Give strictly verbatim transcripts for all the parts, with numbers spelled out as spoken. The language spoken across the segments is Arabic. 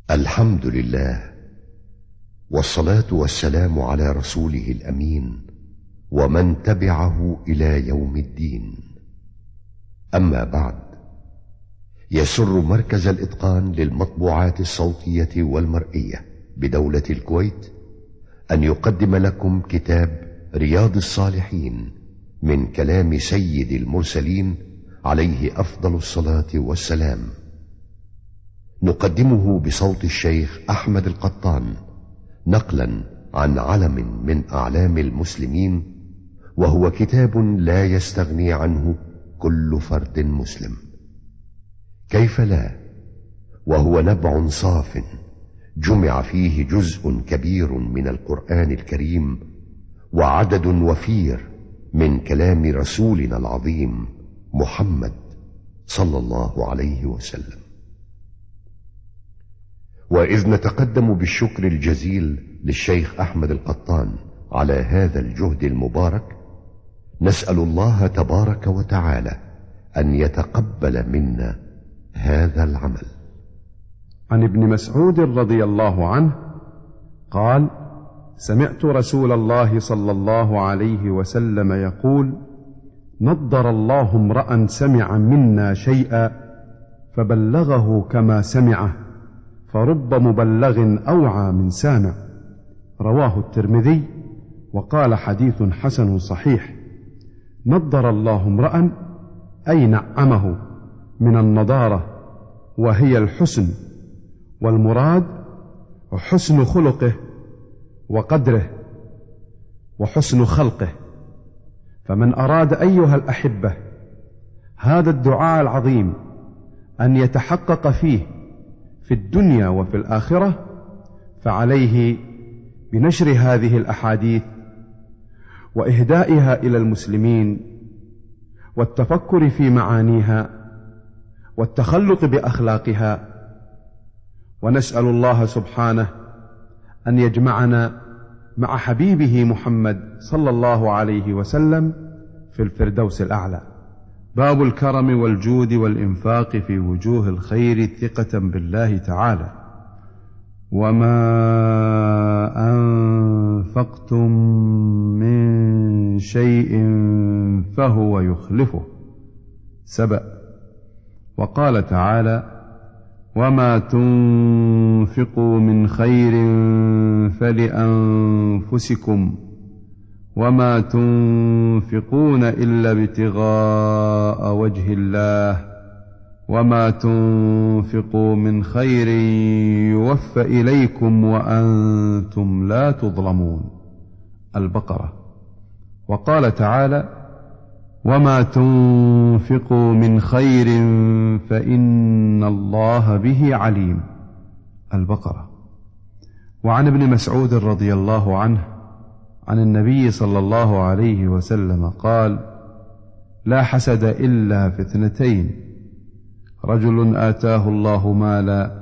الحمد لله، والصلاة والسلام على رسوله الأمين ومن تبعه إلى يوم الدين. أما بعد، يسر مركز الإتقان للمطبوعات الصوتية والمرئية بدولة الكويت أن يقدم لكم كتاب رياض الصالحين من كلام سيد المرسلين عليه أفضل الصلاة والسلام. نقدمه بصوت الشيخ أحمد القطان نقلا عن علم من أعلام المسلمين، وهو كتاب لا يستغني عنه كل فرد مسلم. كيف لا، وهو نبع صاف جمع فيه جزء كبير من القرآن الكريم وعدد وفير من كلام رسولنا العظيم محمد صلى الله عليه وسلم. وإذ نتقدم بالشكر الجزيل للشيخ أحمد القطان على هذا الجهد المبارك، نسأل الله تبارك وتعالى أن يتقبل منا هذا العمل. عن ابن مسعود رضي الله عنه قال: سمعت رسول الله صلى الله عليه وسلم يقول: نضر الله امرأ سمع منا شيئا فبلغه كما سمعه، فرب مبلغ أوعى من سامع. رواه الترمذي وقال حديث حسن صحيح. نضر الله امرأ أي نعمه من النضارة، وهي الحسن، والمراد حسن خلقه وقدره وحسن خلقه. فمن أراد أيها الأحبة هذا الدعاء العظيم أن يتحقق فيه في الدنيا وفي الآخرة، فعليه بنشر هذه الأحاديث وإهدائها إلى المسلمين، والتفكر في معانيها والتخلق بأخلاقها. ونسأل الله سبحانه أن يجمعنا مع حبيبه محمد صلى الله عليه وسلم في الفردوس الأعلى. باب الكرم والجود والإنفاق في وجوه الخير ثقة بالله تعالى. وما أنفقتم من شيء فهو يخلفه. سبأ. وقال تعالى: وما تنفقوا من خير فلأنفسكم وما تنفقون إلا ابتغاء وجه الله وما تنفقوا من خير يوفى إليكم وأنتم لا تظلمون. البقرة. وقال تعالى: وما تنفقوا من خير فإن الله به عليم. البقرة. وعن ابن مسعود رضي الله عنه عن النبي صلى الله عليه وسلم قال: لا حسد إلا في اثنتين: رجل آتاه الله مالا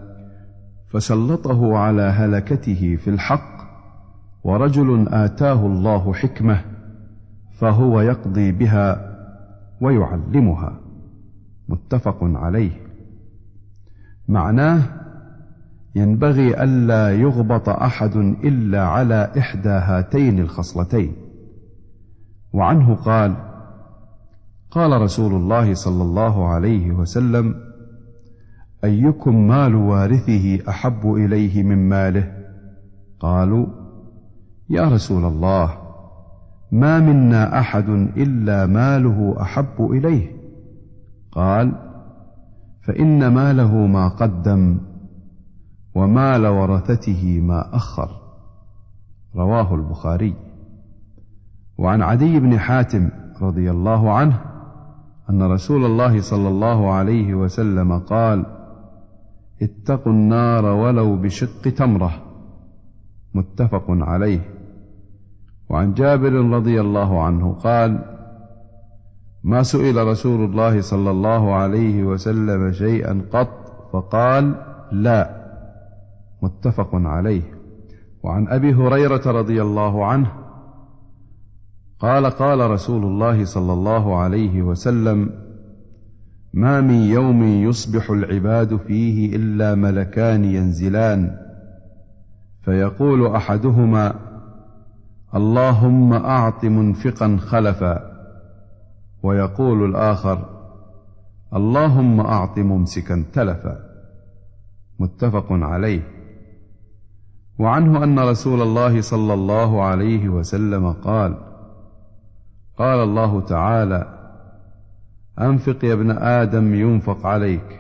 فسلطه على هلكته في الحق، ورجل آتاه الله حكمة فهو يقضي بها ويعلمها. متفق عليه. معناه: ينبغي ألا يغبط أحد إلا على إحدى هاتين الخصلتين. وعنه قال: قال رسول الله صلى الله عليه وسلم: أيكم مال وارثه أحب إليه من ماله؟ قالوا: يا رسول الله، ما منا أحد إلا ماله أحب إليه. قال: فإن ماله ما قدم ومال ورثته ما أخر. رواه البخاري. وعن عدي بن حاتم رضي الله عنه أن رسول الله صلى الله عليه وسلم قال: اتقوا النار ولو بشق تمرة. متفق عليه. وعن جابر رضي الله عنه قال: ما سئل رسول الله صلى الله عليه وسلم شيئا قط فقال: لا. متفق عليه. وعن أبي هريرة رضي الله عنه قال: قال رسول الله صلى الله عليه وسلم: ما من يوم يصبح العباد فيه إلا ملكان ينزلان، فيقول أحدهما: اللهم أعط منفقا خلفا، ويقول الآخر: اللهم أعط ممسكا تلفا. متفق عليه. وعنه أن رسول الله صلى الله عليه وسلم قال: قال الله تعالى: أنفق يا ابن آدم ينفق عليك.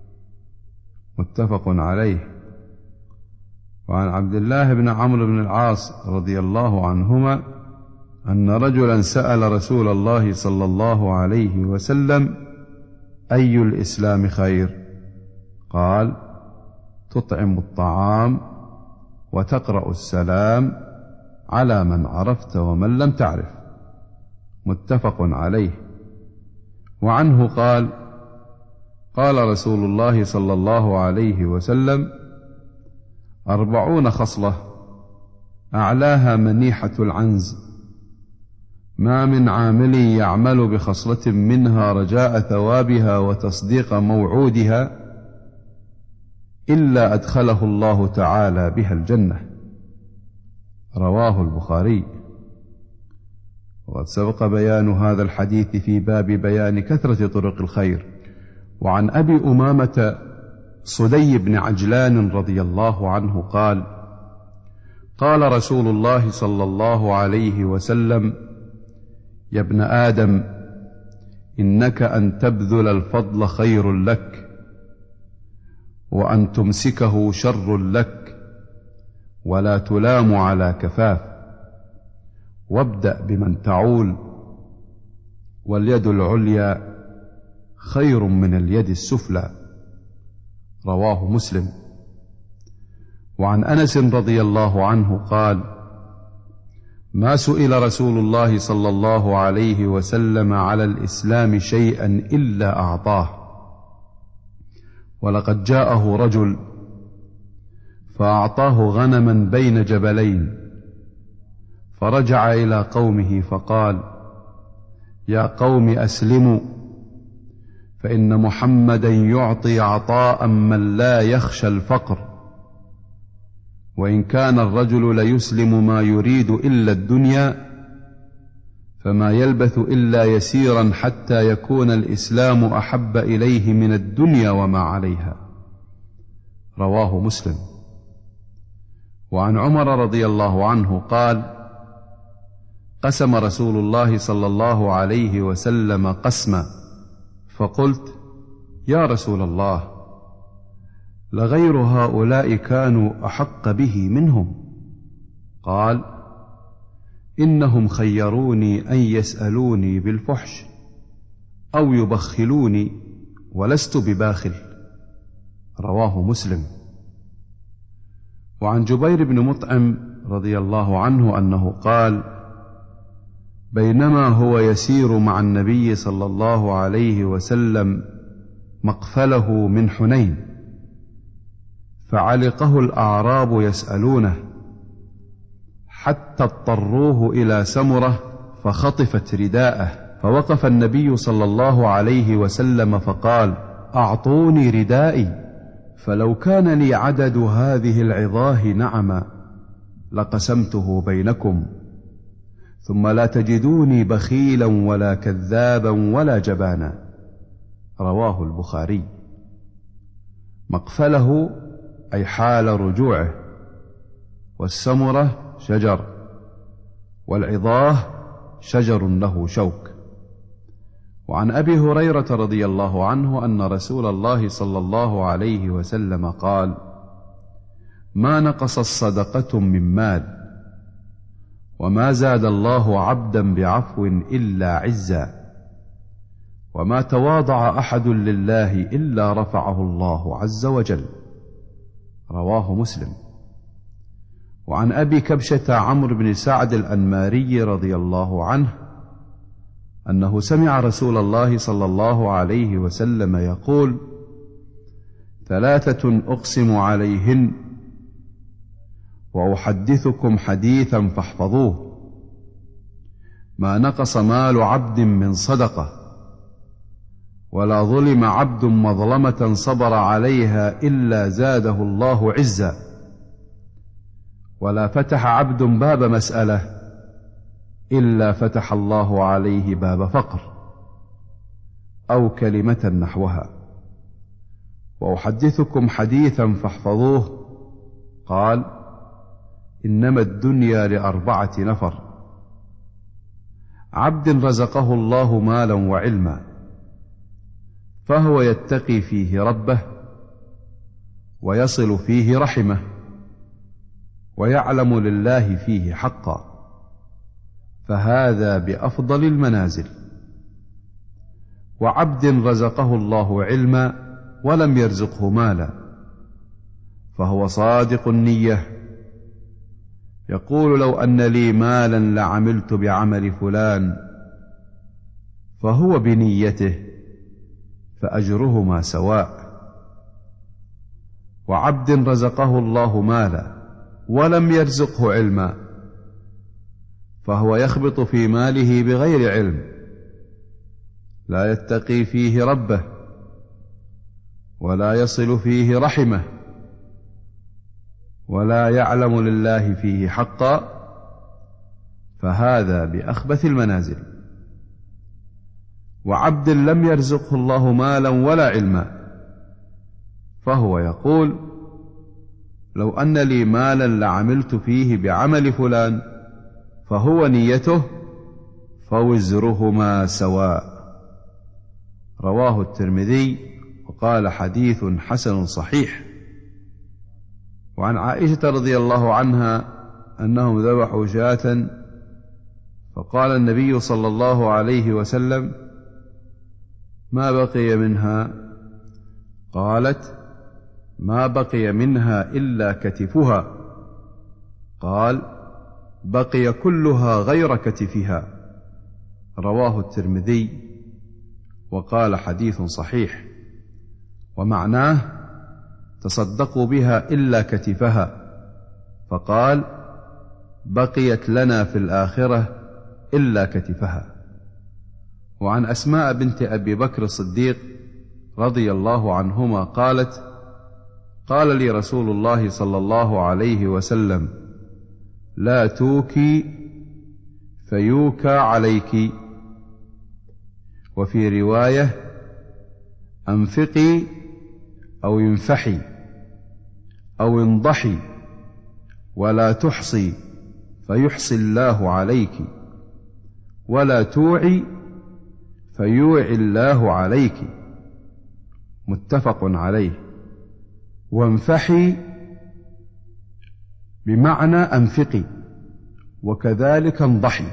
متفق عليه. وعن عبد الله بن عمرو بن العاص رضي الله عنهما أن رجلا سأل رسول الله صلى الله عليه وسلم: أي الإسلام خير؟ قال: تطعم الطعام وتقرأ السلام على من عرفت ومن لم تعرف. متفق عليه. وعنه قال: قال رسول الله صلى الله عليه وسلم: أربعون خصلة أعلاها منيحة العنز، ما من عامل يعمل بخصلة منها رجاء ثوابها وتصديق موعودها إلا أدخله الله تعالى بها الجنة. رواه البخاري. وقد سبق بيان هذا الحديث في باب بيان كثرة طرق الخير. وعن أبي أمامة صدي بن عجلان رضي الله عنه قال: قال رسول الله صلى الله عليه وسلم: يا ابن آدم، إنك أن تبذل الفضل خير لك، وأن تمسكه شر لك، ولا تلام على كفاف، وابدأ بمن تعول، واليد العليا خير من اليد السفلى. رواه مسلم. وعن أنس رضي الله عنه قال: ما سئل رسول الله صلى الله عليه وسلم على الإسلام شيئا إلا أعطاه، ولقد جاءه رجل فأعطاه غنما بين جبلين، فرجع إلى قومه فقال: يا قوم أسلموا، فإن محمدا يعطي عطاء من لا يخشى الفقر، وإن كان الرجل ليسلم ما يريد إلا الدنيا، فما يلبث إلا يسيرا حتى يكون الإسلام أحب إليه من الدنيا وما عليها. رواه مسلم. وعن عمر رضي الله عنه قال: قسم رسول الله صلى الله عليه وسلم قسما، فقلت: يا رسول الله، لغير هؤلاء كانوا أحق به منهم. قال: إنهم خيروني أن يسألوني بالفحش أو يبخلوني، ولست بباخل. رواه مسلم. وعن جبير بن مطعم رضي الله عنه أنه قال: بينما هو يسير مع النبي صلى الله عليه وسلم مقفله من حنين، فعلقه الأعراب يسألونه حتى اضطروه إلى سمرة فخطفت رداءه، فوقف النبي صلى الله عليه وسلم فقال: أعطوني ردائي، فلو كان لي عدد هذه العظاه نعما لقسمته بينكم، ثم لا تجدوني بخيلا ولا كذابا ولا جبانا. رواه البخاري. مقفله أي حال رجوعه، والسمرة شجر، والعظاه شجر له شوك. وعن أبي هريرة رضي الله عنه أن رسول الله صلى الله عليه وسلم قال: ما نقص الصدقة من مال، وما زاد الله عبدا بعفو إلا عزا، وما تواضع أحد لله إلا رفعه الله عز وجل. رواه مسلم. وعن أبي كبشة عمرو بن سعد الأنماري رضي الله عنه أنه سمع رسول الله صلى الله عليه وسلم يقول: ثلاثة أقسم عليهن وأحدثكم حديثا فاحفظوه: ما نقص مال عبد من صدقة، ولا ظلم عبد مظلمة صبر عليها إلا زاده الله عزا، ولا فتح عبد باب مسألة إلا فتح الله عليه باب فقر، أو كلمة نحوها. وأحدثكم حديثا فاحفظوه. قال: إنما الدنيا لأربعة نفر: عبد رزقه الله مالا وعلما فهو يتقي فيه ربه ويصل فيه رحمه ويعلم لله فيه حقا، فهذا بأفضل المنازل. وعبد رزقه الله علما ولم يرزقه مالا فهو صادق النية، يقول: لو أن لي مالا لعملت بعمل فلان، فهو بنيته فأجرهما سواء. وعبد رزقه الله مالا ولم يرزقه علما فهو يخبط في ماله بغير علم، لا يتقي فيه ربه ولا يصل فيه رحمه ولا يعلم لله فيه حقا، فهذا بأخبث المنازل. وعبد لم يرزقه الله مالا ولا علما فهو يقول: لو أن لي مالا لعملت فيه بعمل فلان، فهو نيته فوزرهما سواء. رواه الترمذي وقال: حديث حسن صحيح. وعن عائشة رضي الله عنها أنهم ذبحوا شاة فقال النبي صلى الله عليه وسلم: ما بقي منها؟ قالت: ما بقي منها إلا كتفها. قال: بقي كلها غير كتفها. رواه الترمذي وقال: حديث صحيح. ومعناه: تصدقوا بها إلا كتفها. فقال: بقيت لنا في الآخرة إلا كتفها. وعن أسماء بنت أبي بكر الصديق رضي الله عنهما قالت: قال لي رسول الله صلى الله عليه وسلم: لا توكي فيوكى عليك. وفي رواية: أنفقي أو ينفحي أو انضحي ولا تحصي فيحصي الله عليك، ولا توعي فيوعي الله عليك. متفق عليه. وانفحي بمعنى أنفقي، وكذلك انضحي.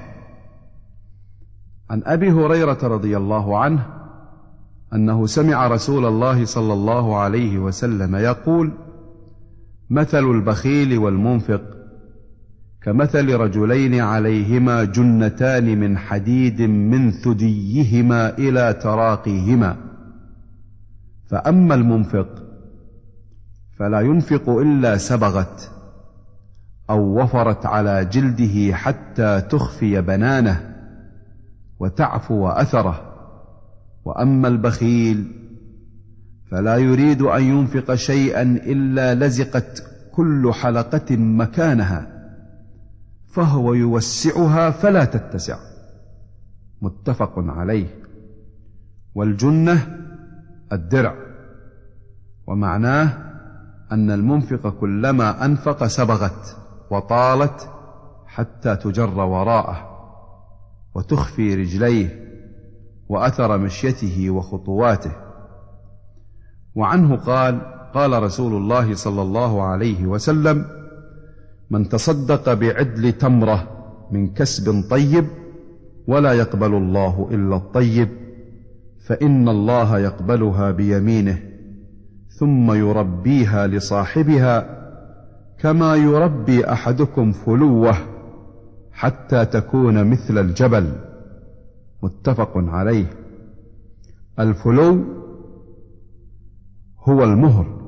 عن أبي هريرة رضي الله عنه أنه سمع رسول الله صلى الله عليه وسلم يقول: مثل البخيل والمنفق كمثل رجلين عليهما جنتان من حديد من ثديهما إلى تراقيهما، فأما المنفق فلا ينفق إلا سبغت أو وفرت على جلده حتى تخفي بنانه وتعفو أثره، وأما البخيل فلا يريد أن ينفق شيئا إلا لزقت كل حلقة مكانها فهو يوسعها فلا تتسع. متفق عليه. والجنة الدرع، ومعناه أن المنفق كلما أنفق سبغت وطالت حتى تجر وراءه وتخفي رجليه وأثر مشيته وخطواته. وعنه قال: قال رسول الله صلى الله عليه وسلم: من تصدق بعدل تمرة من كسب طيب ولا يقبل الله إلا الطيب فإن الله يقبلها بيمينه ثم يربيها لصاحبها كما يربي أحدكم فلوه حتى تكون مثل الجبل. متفق عليه. الفلو هو المهر.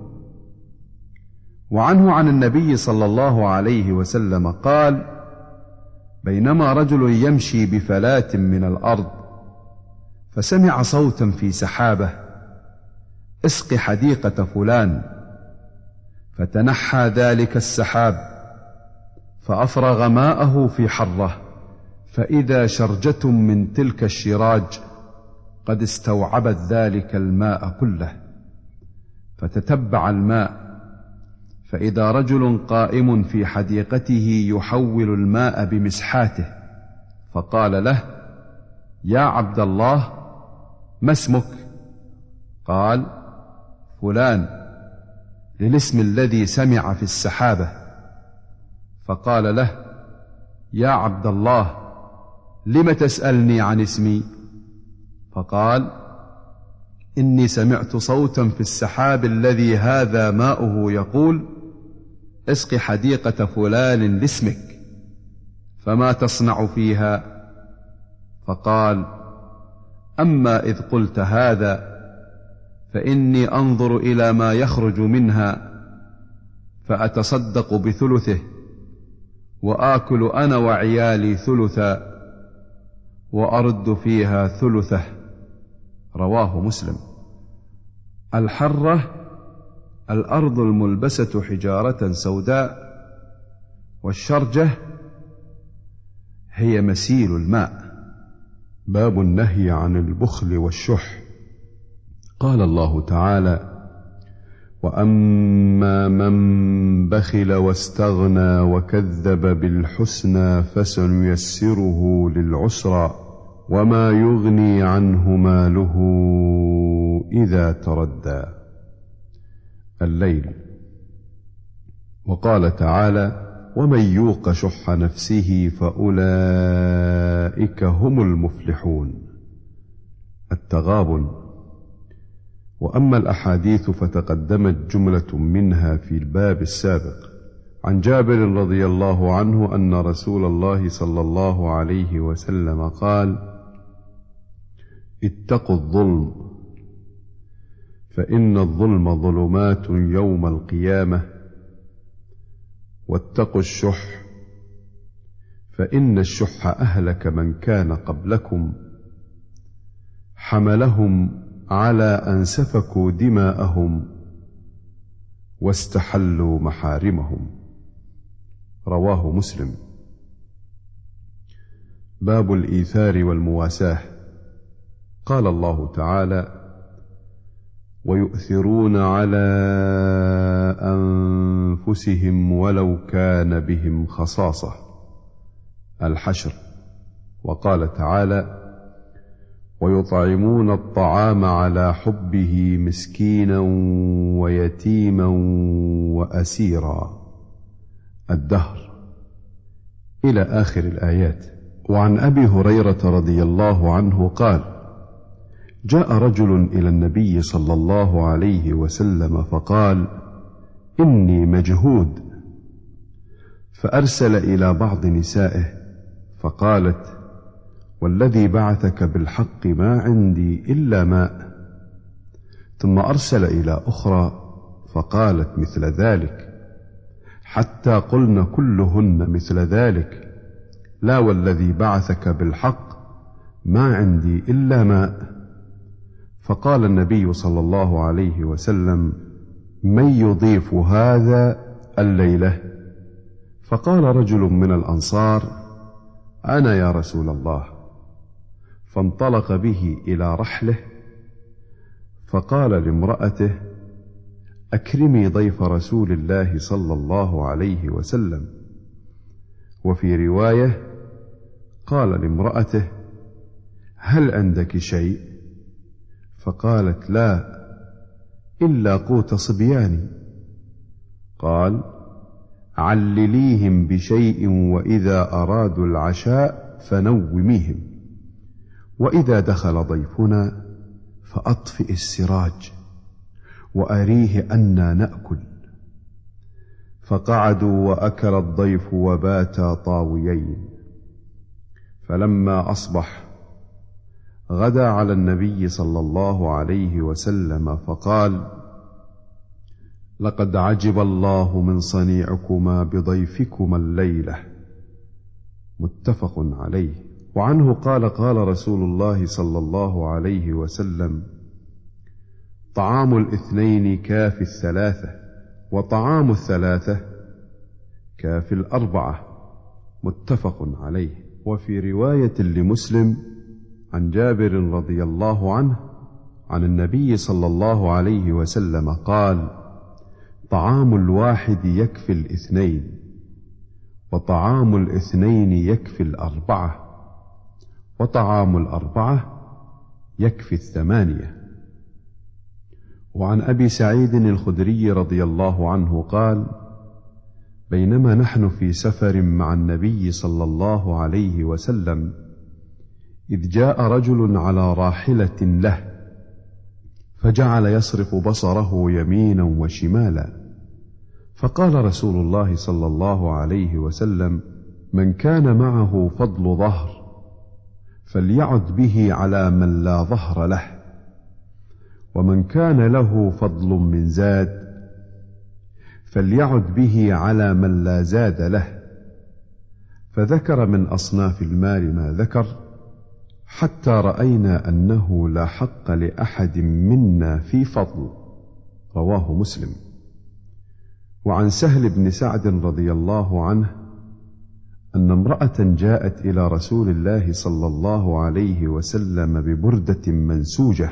وعنه عن النبي صلى الله عليه وسلم قال: بينما رجل يمشي بفلاة من الأرض فسمع صوتا في سحابة: اسق حديقة فلان. فتنحى ذلك السحاب فأفرغ ماءه في حرة، فإذا شرجة من تلك الشراج قد استوعبت ذلك الماء كله. فتتبع الماء فإذا رجل قائم في حديقته يحول الماء بمسحاته، فقال له: يا عبد الله، ما اسمك؟ قال: فلان، للاسم الذي سمع في السحابة. فقال له: يا عبد الله، لم تسألني عن اسمي؟ فقال: إني سمعت صوتا في السحاب الذي هذا ماؤه يقول: اسق حديقة فلان لاسمك، فما تصنع فيها؟ فقال: أما إذ قلت هذا فإني أنظر إلى ما يخرج منها فأتصدق بثلثه، وآكل أنا وعيالي ثلثا، وأرد فيها ثلثه. رواه مسلم. الحرة الأرض الملبسة حجارة سوداء، والشرجة هي مسيل الماء. باب النهي عن البخل والشح. قال الله تعالى: وأما من بخل واستغنى وكذب بالحسنى فسنيسره للعسرى وما يغني عنه ماله إذا تردى. الليل. وقال تعالى: ومن يوق شح نفسه فأولئك هم المفلحون. التغابن. وأما الأحاديث فتقدمت جملة منها في الباب السابق. عن جابر رضي الله عنه أن رسول الله صلى الله عليه وسلم قال: اتقوا الظلم، فإن الظلم ظلمات يوم القيامة، واتقوا الشح، فإن الشح أهلك من كان قبلكم، حملهم على أن سفكوا دماءهم واستحلوا محارمهم. رواه مسلم. باب الإيثار والمواساة. قال الله تعالى: ويؤثرون على أنفسهم ولو كان بهم خصاصة. الحشر. وقال تعالى: ويطعمون الطعام على حبه مسكينا ويتيما وأسيرا. الدهر. إلى آخر الآيات. وعن أبي هريرة رضي الله عنه قال: جاء رجل إلى النبي صلى الله عليه وسلم فقال: إني مجهود. فأرسل إلى بعض نسائه فقالت: والذي بعثك بالحق ما عندي إلا ماء. ثم أرسل إلى أخرى فقالت مثل ذلك، حتى قلن كلهن مثل ذلك: لا والذي بعثك بالحق ما عندي إلا ماء. فقال النبي صلى الله عليه وسلم: من يضيف هذا الليلة؟ فقال رجل من الأنصار: أنا يا رسول الله. فانطلق به إلى رحله فقال لامرأته: أكرمي ضيف رسول الله صلى الله عليه وسلم. وفي رواية قال لامرأته: هل عندك شيء؟ فقالت: لا إلا قوت صبياني. قال: علليهم بشيء، وإذا أرادوا العشاء فنوميهم، وإذا دخل ضيفنا فأطفئ السراج وأريه أنا نأكل. فقعدوا وأكل الضيف وباتا طاويين. فلما أصبح غدا على النبي صلى الله عليه وسلم فقال: لقد عجب الله من صنيعكما بضيفكما الليلة. متفق عليه. وعنه قال قال رسول الله صلى الله عليه وسلم: طعام الاثنين كافي الثلاثة، وطعام الثلاثة كافي الأربعة. متفق عليه. وفي رواية لمسلم عن جابر رضي الله عنه عن النبي صلى الله عليه وسلم قال: طعام الواحد يكفي الاثنين، وطعام الاثنين يكفي الأربعة، وطعام الأربعة يكفي الثمانية. وعن أبي سعيد الخدري رضي الله عنه قال: بينما نحن في سفر مع النبي صلى الله عليه وسلم إذ جاء رجل على راحلة له، فجعل يصرف بصره يمينا وشمالا، فقال رسول الله صلى الله عليه وسلم: من كان معه فضل ظهر فليعد به على من لا ظهر له، ومن كان له فضل من زاد فليعد به على من لا زاد له. فذكر من أصناف المال ما ذكر، حتى رأينا أنه لا حق لأحد منا في فضل. رواه مسلم. وعن سهل بن سعد رضي الله عنه أن امرأة جاءت إلى رسول الله صلى الله عليه وسلم ببردة منسوجة،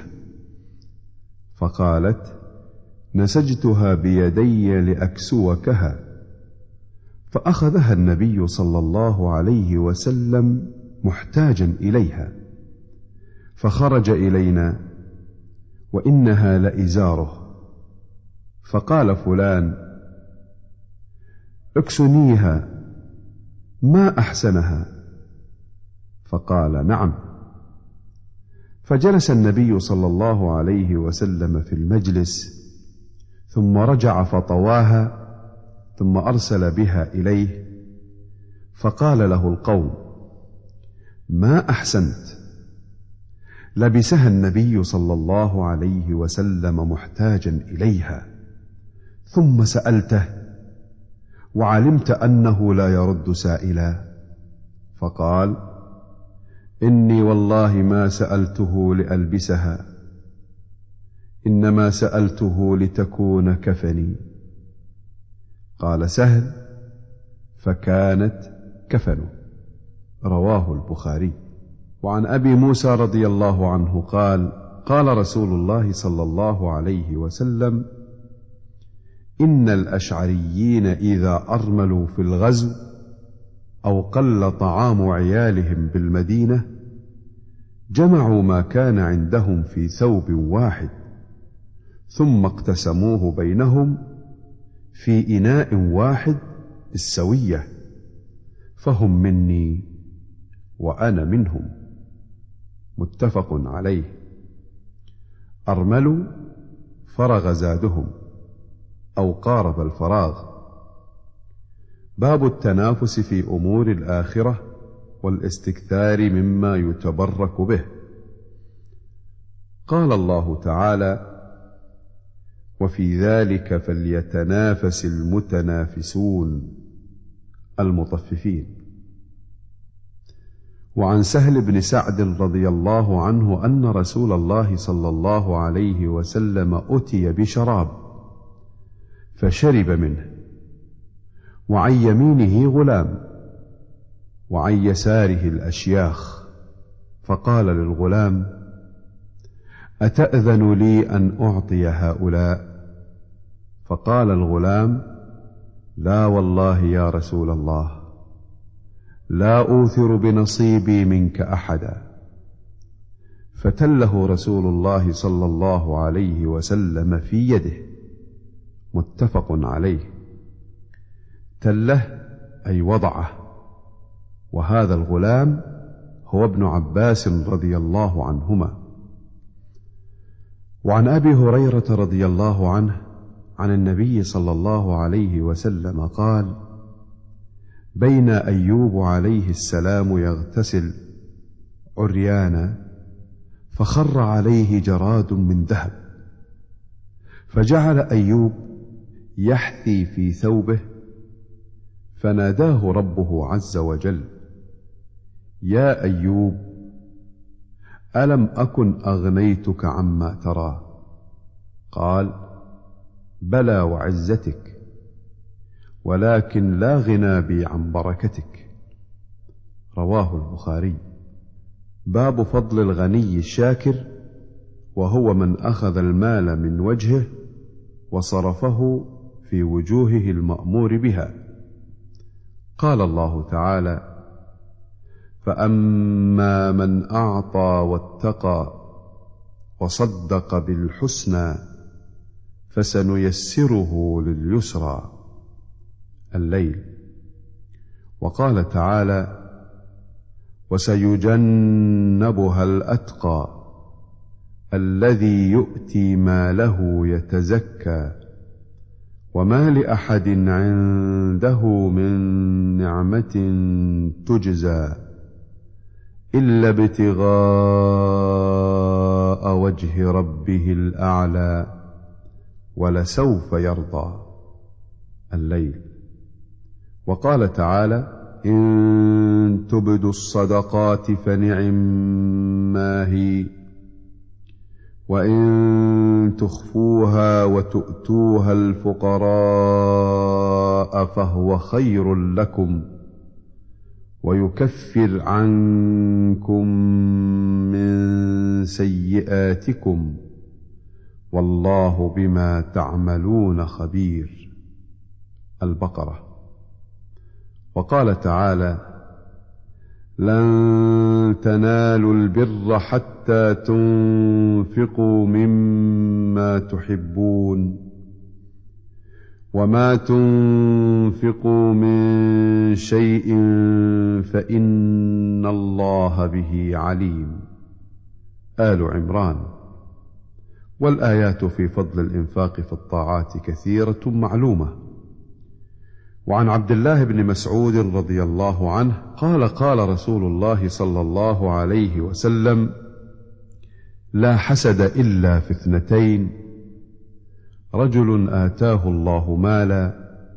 فقالت: نسجتها بيدي لأكسوكها. فأخذها النبي صلى الله عليه وسلم محتاجا إليها، فخرج إلينا وإنها لإزاره، فقال فلان: اكسنيها، ما أحسنها. فقال: نعم. فجلس النبي صلى الله عليه وسلم في المجلس، ثم رجع فطواها، ثم أرسل بها إليه، فقال له القوم: ما أحسنت. لبسها النبي صلى الله عليه وسلم محتاجا إليها، ثم سألته وعلمت أنه لا يرد سائلا، فقال: إني والله ما سألته لألبسها، إنما سألته لتكون كفني. قال سهل: فكانت كفنه. رواه البخاري. وعن أبي موسى رضي الله عنه قال: قال رسول الله صلى الله عليه وسلم: إن الأشعريين إذا أرملوا في الغزو أو قل طعام عيالهم بالمدينة جمعوا ما كان عندهم في ثوب واحد، ثم اقتسموه بينهم في إناء واحد بالسوية، فهم مني وأنا منهم. متفق عليه. أرملوا فرغ زادهم أو قارب الفراغ. باب التنافس في أمور الآخرة والاستكثار مما يتبرك به. قال الله تعالى: وفي ذلك فليتنافس المتنافسون المطففين. وعن سهل بن سعد رضي الله عنه أن رسول الله صلى الله عليه وسلم أتي بشراب فشرب منه، وعن يمينه غلام، وعن يساره الأشياخ، فقال للغلام: أتأذن لي أن أعطي هؤلاء؟ فقال الغلام: لا والله يا رسول الله، لا أوثر بنصيبي منك أحدا. فتله رسول الله صلى الله عليه وسلم في يده. متفق عليه. تله أي وضعه. وهذا الغلام هو ابن عباس رضي الله عنهما. وعن أبي هريرة رضي الله عنه عن النبي صلى الله عليه وسلم قال: بين أيوب عليه السلام يغتسل عريانا، فخر عليه جراد من ذهب، فجعل أيوب يحثي في ثوبه، فناداه ربه عز وجل: يا أيوب ألم أكن أغنيتك عما ترى؟ قال بلى وعزتك، ولكن لا غنى بي عن بركتك. رواه البخاري. باب فضل الغني الشاكر، وهو من أخذ المال من وجهه وصرفه في وجوهه المأمور بها. قال الله تعالى: فأما من أعطى واتقى وصدق بالحسنى فسنيسره لليسرى. الليل. وقال تعالى: وسيجنبها الأتقى الذي يؤتي ماله يتزكى وما لأحد عنده من نعمة تجزى إلا ابتغاء وجه ربه الأعلى ولسوف يرضى. الليل. وقال تعالى: إن تبدوا الصدقات فنعما هي، وإن تخفوها وتؤتوها الفقراء فهو خير لكم ويكفر عنكم من سيئاتكم والله بما تعملون خبير. البقرة. وقال تعالى: لن تنالوا البر حتى تنفقوا مما تحبون وما تنفقوا من شيء فإن الله به عليم. آل عمران. والآيات في فضل الإنفاق في الطاعات كثيرة معلومة. وعن عبد الله بن مسعود رضي الله عنه قال: قال رسول الله صلى الله عليه وسلم: لا حسد إلا في اثنتين: رجل آتاه الله مالا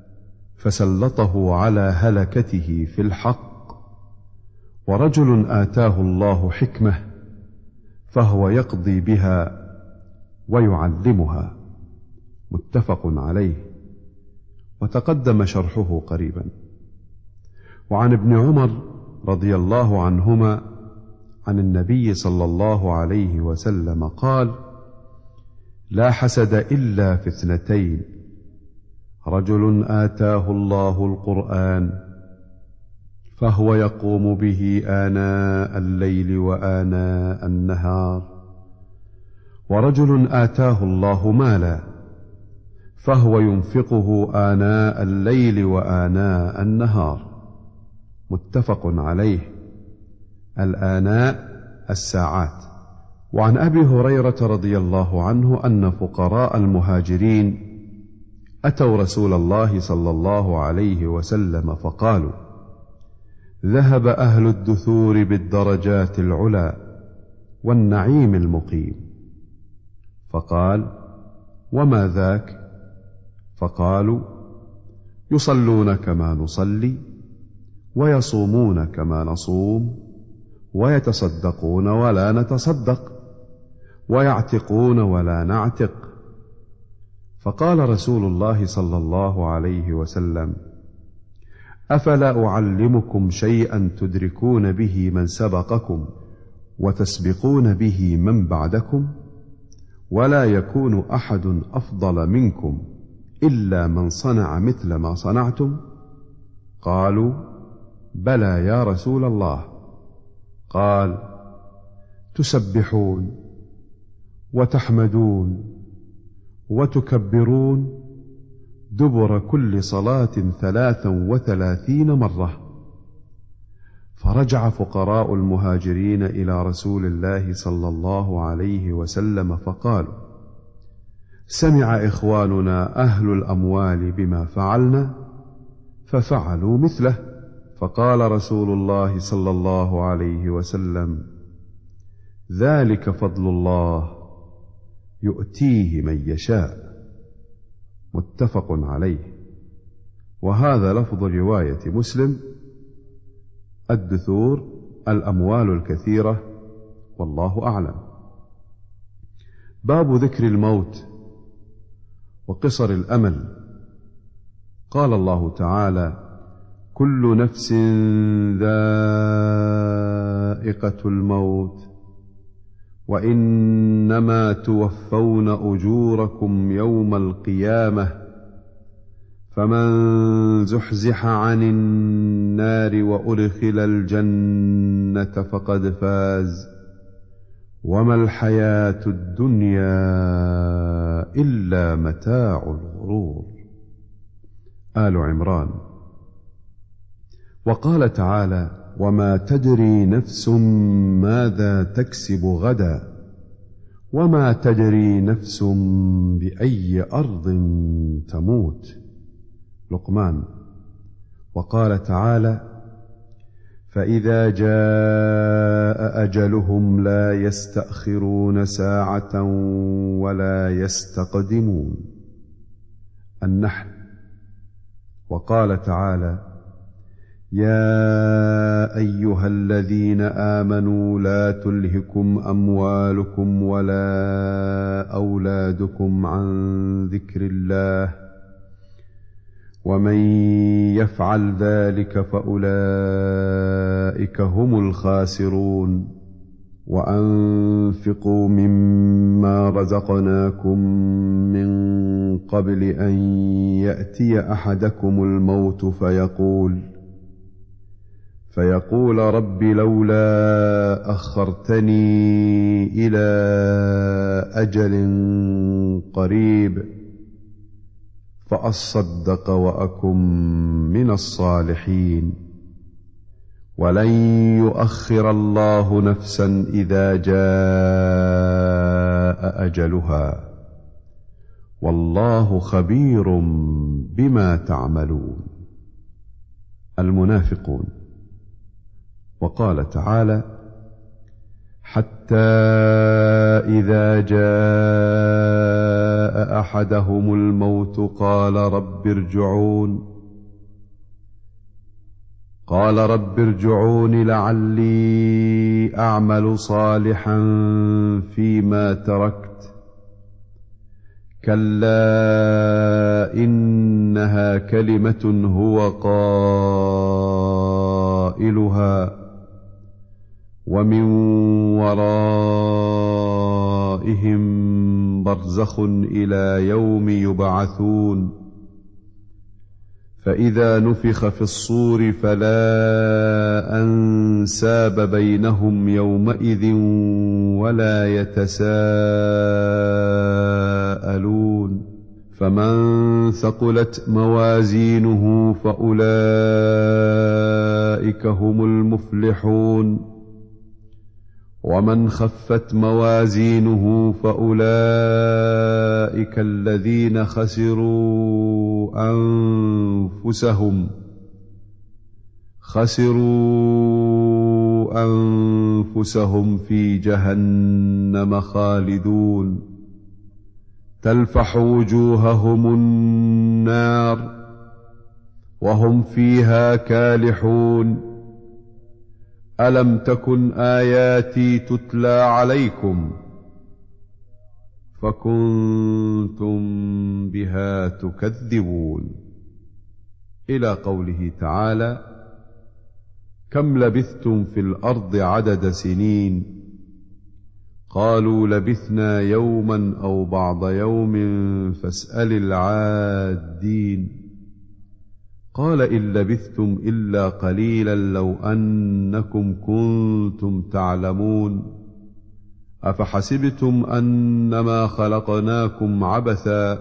فسلطه على هلكته في الحق، ورجل آتاه الله حكمة فهو يقضي بها ويعلمها. متفق عليه، وتقدم شرحه قريبا. وعن ابن عمر رضي الله عنهما عن النبي صلى الله عليه وسلم قال: لا حسد إلا في اثنتين: رجل آتاه الله القرآن فهو يقوم به آناء الليل وآناء النهار، ورجل آتاه الله مالا فهو ينفقه آناء الليل وآناء النهار. متفق عليه. الآناء الساعات. وعن أبي هريرة رضي الله عنه أن فقراء المهاجرين أتوا رسول الله صلى الله عليه وسلم فقالوا: ذهب أهل الدثور بالدرجات العلى والنعيم المقيم. فقال: وما ذاك؟ فقالوا: يصلون كما نصلي ويصومون كما نصوم ويتصدقون ولا نتصدق ويعتقون ولا نعتق. فقال رسول الله صلى الله عليه وسلم: أفلا أعلمكم شيئا تدركون به من سبقكم وتسبقون به من بعدكم، ولا يكون أحد أفضل منكم إلا من صنع مثل ما صنعتم؟ قالوا: بلى يا رسول الله. قال: تسبحون وتحمدون وتكبرون دبر كل صلاة ثلاثا وثلاثين مرة. فرجع فقراء المهاجرين إلى رسول الله صلى الله عليه وسلم فقالوا: سمع إخواننا أهل الأموال بما فعلنا ففعلوا مثله. فقال رسول الله صلى الله عليه وسلم: ذلك فضل الله يؤتيه من يشاء. متفق عليه. وهذا لفظ رواية مسلم: الدثور الأموال الكثيرة، والله أعلم. باب ذكر الموت وقصر الأمل. قال الله تعالى: كل نفس ذائقة الموت وإنما توفون أجوركم يوم القيامة فمن زحزح عن النار وأدخل الجنة فقد فاز وما الحياة الدنيا إلا متاع الغرور. آل عمران. وقال تعالى: وما تدري نفس ماذا تكسب غدا وما تدري نفس بأي أرض تموت. لقمان. وقال تعالى: فإذا جاء أجلهم لا يستأخرون ساعة ولا يستقدمون. النحل. وقال تعالى: يا أيها الذين آمنوا لا تلهكم أموالكم ولا أولادكم عن ذكر الله ومن يفعل ذلك فأولئك هم الخاسرون. وأنفقوا مما رزقناكم من قبل أن يأتي أحدكم الموت فيقول فيقول رب لولا أخرتني إلى أجل قريب فأصدق وأكن من الصالحين ولن يؤخر الله نفسا إذا جاء أجلها والله خبير بما تعملون. المنافقون. وقال تعالى: حتى إذا جاء أحدهم الموت قال رب ارجعون قال رب ارجعون لعلي أعمل صالحا فيما تركت كلا إنها كلمة هو قائلها ومن ورائهم برزخ إلى يوم يبعثون فإذا نفخ في الصور فلا أنساب بينهم يومئذ ولا يتساءلون فمن ثقلت موازينه فأولئك هم المفلحون ومن خفت موازينه فأولئك الذين خسروا أنفسهم خسروا أنفسهم في جهنم خالدون تلفح وجوههم النار وهم فيها كالحون ألم تكن آياتي تتلى عليكم فكنتم بها تكذبون. إلى قوله تعالى: كم لبثتم في الأرض عدد سنين قالوا لبثنا يوما أو بعض يوم فاسأل العادين قال إن لبثتم إلا قليلا لو أنكم كنتم تعلمون أفحسبتم أنما خلقناكم عبثا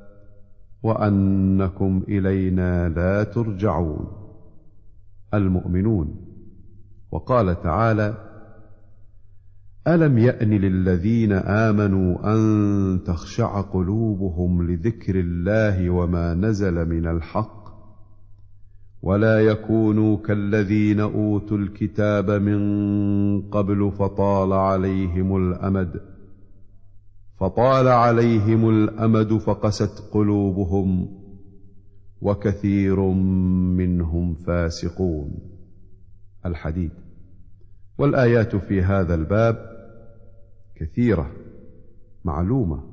وأنكم إلينا لا ترجعون. المؤمنون. وقال تعالى: ألم يأن للذين آمنوا أن تخشع قلوبهم لذكر الله وما نزل من الحق ولا يكونوا كالذين أوتوا الكتاب من قبل فطال عليهم الأمد فطال عليهم الأمد فقست قلوبهم وكثير منهم فاسقون. الحديد. والآيات في هذا الباب كثيرة معلومة.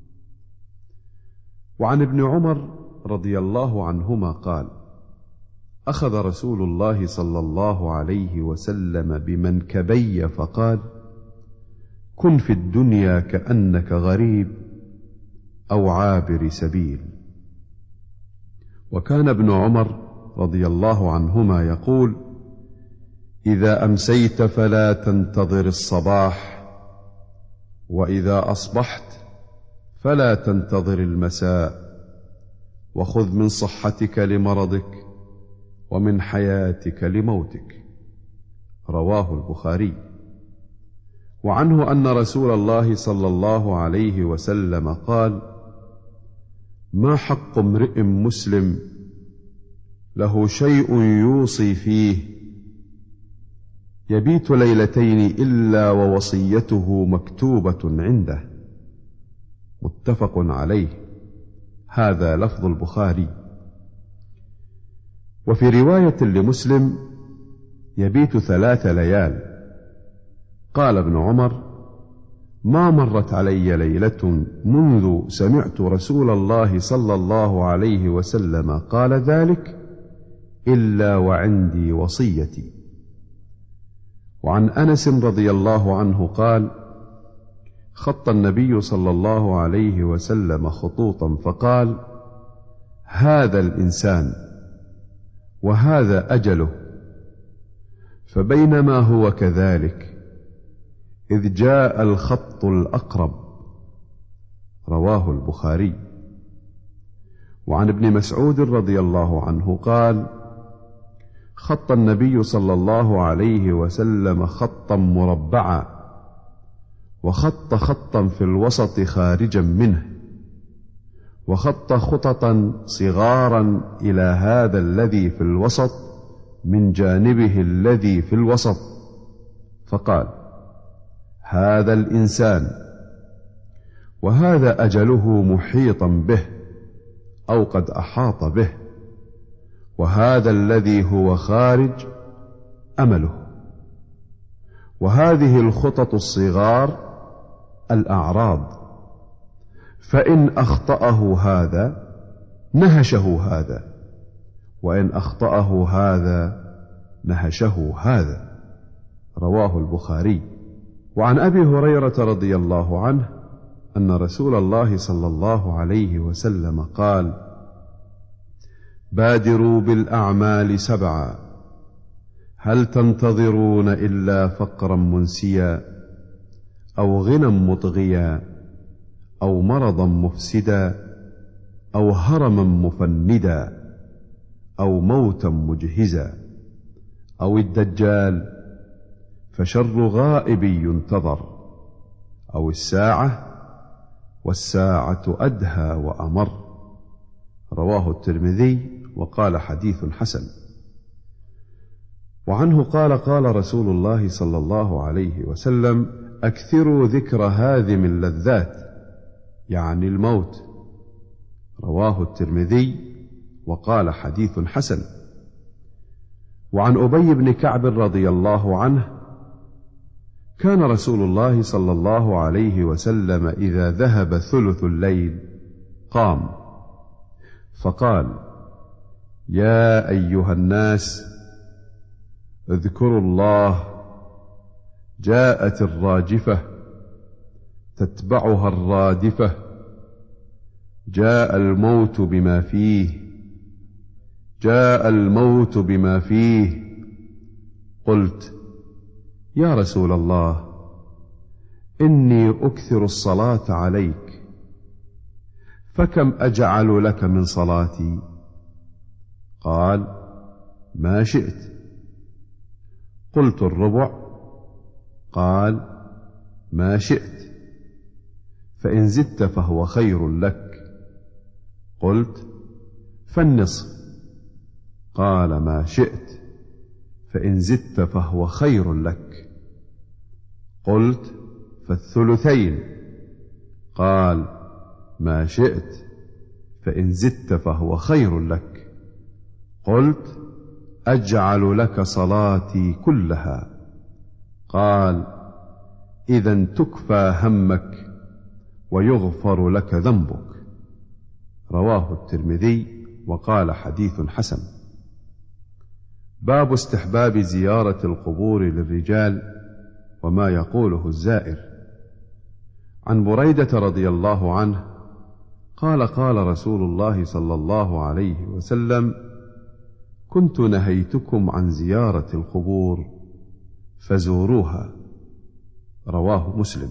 وعن ابن عمر رضي الله عنهما قال: أخذ رسول الله صلى الله عليه وسلم بمنكبي فقال: كن في الدنيا كأنك غريب أو عابر سبيل. وكان ابن عمر رضي الله عنهما يقول: إذا أمسيت فلا تنتظر الصباح، وإذا أصبحت فلا تنتظر المساء، وخذ من صحتك لمرضك ومن حياتك لموتك. رواه البخاري. وعنه أن رسول الله صلى الله عليه وسلم قال: ما حق امرئ مسلم له شيء يوصي فيه يبيت ليلتين إلا ووصيته مكتوبة عنده. متفق عليه. هذا لفظ البخاري. وفي رواية لمسلم: يبيت ثلاث ليال. قال ابن عمر: ما مرت علي ليلة منذ سمعت رسول الله صلى الله عليه وسلم قال ذلك إلا وعندي وصيتي. وعن أنس رضي الله عنه قال: خط النبي صلى الله عليه وسلم خطوطا فقال: هذا الإنسان وهذا أجله. فبينما هو كذلك إذ جاء الخط الأقرب. رواه البخاري. وعن ابن مسعود رضي الله عنه قال: خط النبي صلى الله عليه وسلم خطا مربعا، وخط خطا في الوسط خارجا منه، وخط خططا صغارا إلى هذا الذي في الوسط من جانبه الذي في الوسط، فقال: هذا الإنسان وهذا أجله محيطا به أو قد أحاط به، وهذا الذي هو خارج أمله. وهذه الخطط الصغار الأعراض، فإن أخطأه هذا نهشه هذا، وإن أخطأه هذا نهشه هذا. رواه البخاري. وعن أبي هريرة رضي الله عنه أن رسول الله صلى الله عليه وسلم قال: بادروا بالأعمال سبعا، هل تنتظرون إلا فقرا منسيا أو غنى مطغيا أو مرضا مفسدا أو هرما مفندا أو موتا مجهزا أو الدجال فشر غائب ينتظر أو الساعة والساعة أدهى وأمر. رواه الترمذي وقال حديث حسن. وعنه قال: قال رسول الله صلى الله عليه وسلم: أكثروا ذكر هاذم اللذات، يعني الموت. رواه الترمذي وقال حديث حسن. وعن أبي بن كعب رضي الله عنه: كان رسول الله صلى الله عليه وسلم إذا ذهب ثلث الليل قام فقال: يا أيها الناس اذكروا الله، جاءت الراجفة تتبعها الرادفة، جاء الموت بما فيه، جاء الموت بما فيه. قلت: يا رسول الله، إني أكثر الصلاة عليك، فكم أجعل لك من صلاتي؟ قال: ما شئت. قلت: الربع؟ قال: ما شئت، فإن زدت فهو خير لك. قلت: فالنصف؟ قال: ما شئت، فإن زدت فهو خير لك. قلت: فالثلثين؟ قال: ما شئت، فإن زدت فهو خير لك. قلت: أجعل لك صلاتي كلها. قال: إذا تكفى همك ويغفر لك ذنبك. رواه الترمذي وقال حديث حسن. باب استحباب زيارة القبور للرجال وما يقوله الزائر. عن بريدة رضي الله عنه قال: قال رسول الله صلى الله عليه وسلم: كنت نهيتكم عن زيارة القبور فزوروها. رواه مسلم.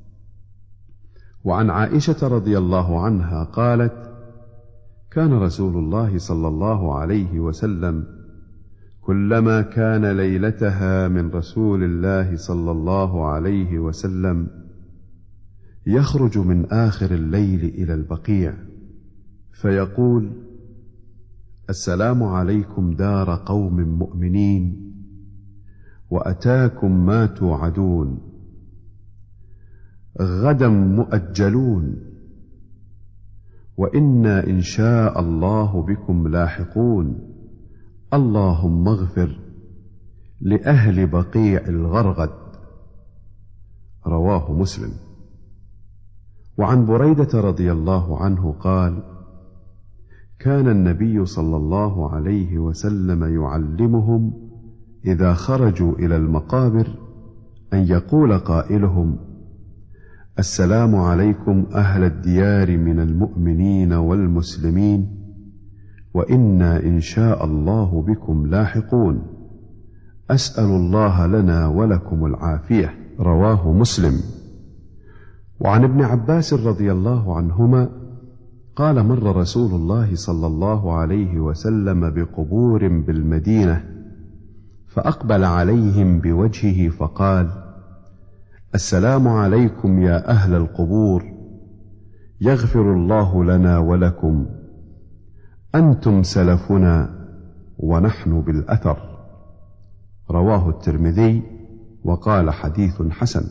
وعن عائشة رضي الله عنها قالت: كان رسول الله صلى الله عليه وسلم كلما كان ليلتها من رسول الله صلى الله عليه وسلم يخرج من آخر الليل إلى البقيع فيقول: السلام عليكم دار قوم مؤمنين وأتاكم ما توعدون، غدا مؤجلون، وإنا إن شاء الله بكم لاحقون، اللهم اغفر لأهل بقيع الغرغد. رواه مسلم. وعن بريدة رضي الله عنه قال: كان النبي صلى الله عليه وسلم يعلمهم إذا خرجوا إلى المقابر أن يقول قائلهم: السلام عليكم أهل الديار من المؤمنين والمسلمين، وإنا إن شاء الله بكم لاحقون، أسأل الله لنا ولكم العافية. رواه مسلم. وعن ابن عباس رضي الله عنهما قال: مر رسول الله صلى الله عليه وسلم بقبور بالمدينة فأقبل عليهم بوجهه فقال: السلام عليكم يا أهل القبور، يغفر الله لنا ولكم، أنتم سلفنا ونحن بالأثر. رواه الترمذي وقال حديث حسن.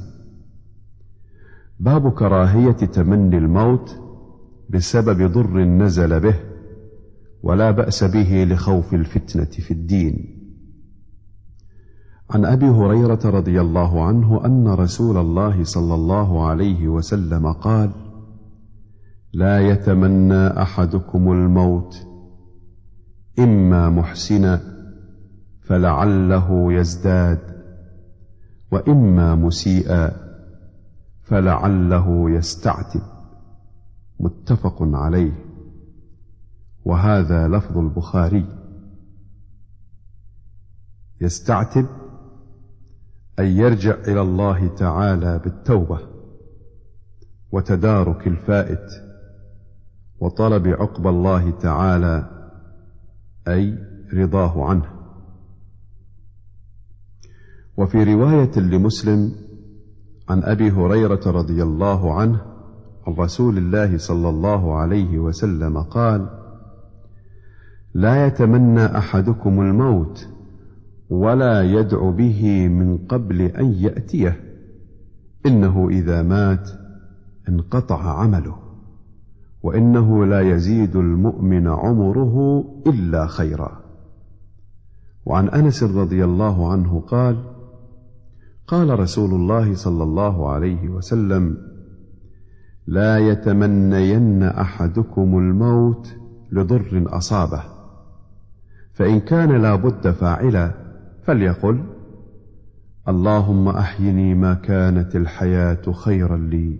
باب كراهية تمني الموت بسبب ضر نزل به ولا بأس به لخوف الفتنة في الدين. عن أبي هريرة رضي الله عنه أن رسول الله صلى الله عليه وسلم قال: لا يتمنى أحدكم الموت، إما محسنا فلعله يزداد، وإما مسيئا فلعله يستعتب. متفق عليه، وهذا لفظ البخاري. يستعتب أن يرجع إلى الله تعالى بالتوبة وتدارك الفائت وطلب عقبى الله تعالى، أي رضاه عنه. وفي رواية لمسلم عن أبي هريرة رضي الله عنه عن رسول الله صلى الله عليه وسلم قال: لا يتمنى أحدكم الموت ولا يدع به من قبل أن يأتيه، إنه إذا مات انقطع عمله، وإنه لا يزيد المؤمن عمره إلا خيرا. وعن أنس رضي الله عنه قال: قال رسول الله صلى الله عليه وسلم: لا يتمنين أحدكم الموت لضر أصابه، فإن كان لا بد فاعلا فليقل: اللهم أحيني ما كانت الحياة خيرا لي،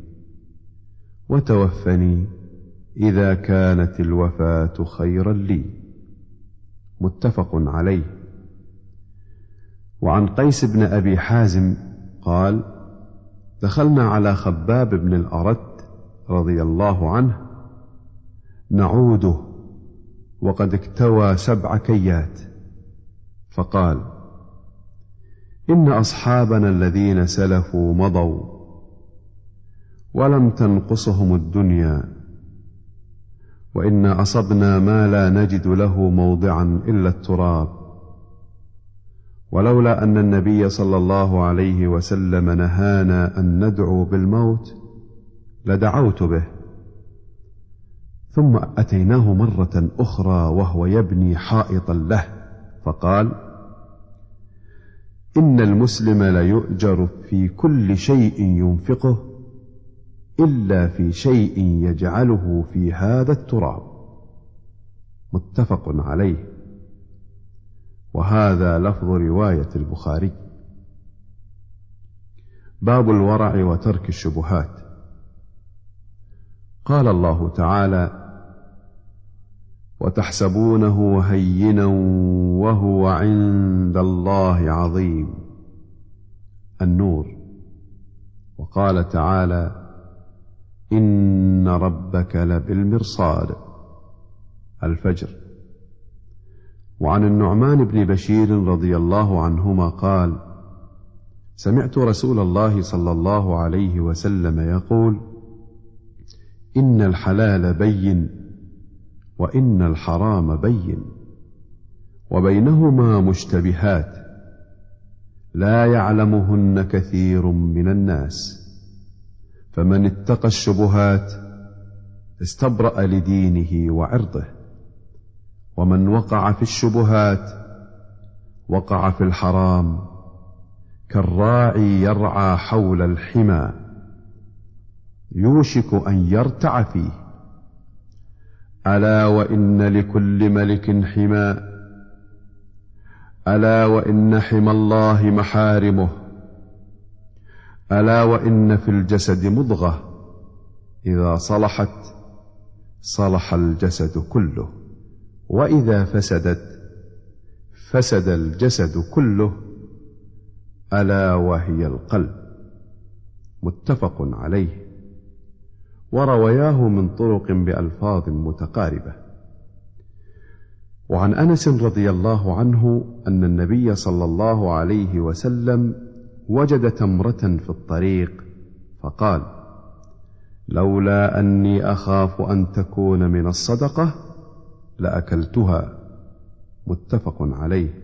وتوفني إذا كانت الوفاة خيرا لي. متفق عليه. وعن قيس بن أبي حازم قال: دخلنا على خباب بن الأرت رضي الله عنه نعوده وقد اكتوى سبع كيات، فقال: إن أصحابنا الذين سلفوا مضوا ولم تنقصهم الدنيا، وإنا أصبنا ما لا نجد له موضعا إلا التراب، ولولا أن النبي صلى الله عليه وسلم نهانا أن ندعو بالموت لدعوت به. ثم أتيناه مرة أخرى وهو يبني حائطا له، فقال: إن المسلم ليؤجر في كل شيء ينفقه إلا في شيء يجعله في هذا التراب. متفق عليه. وهذا لفظ رواية البخاري. باب الورع وترك الشبهات. قال الله تعالى: وتحسبونه هينا وهو عند الله عظيم. النور. وقال تعالى: إن ربك لبالمرصاد. الفجر. وعن النعمان بن بشير رضي الله عنهما قال: سمعت رسول الله صلى الله عليه وسلم يقول: إن الحلال بين وإن الحرام بين وبينهما مشتبهات لا يعلمهن كثير من الناس، فمن اتقى الشبهات استبرأ لدينه وعرضه، ومن وقع في الشبهات وقع في الحرام كالراعي يرعى حول الحمى يوشك أن يرتع فيه. ألا وإن لكل ملك حمى، ألا وإن حمى الله محارمه، ألا وإن في الجسد مضغة إذا صلحت صلح الجسد كله، وإذا فسدت فسد الجسد كله، ألا وهي القلب. متفق عليه. وروياه من طرق بألفاظ متقاربة. وعن أنس رضي الله عنه أن النبي صلى الله عليه وسلم وجد تمرة في الطريق فقال: لولا أني أخاف أن تكون من الصدقة لأكلتها. متفق عليه.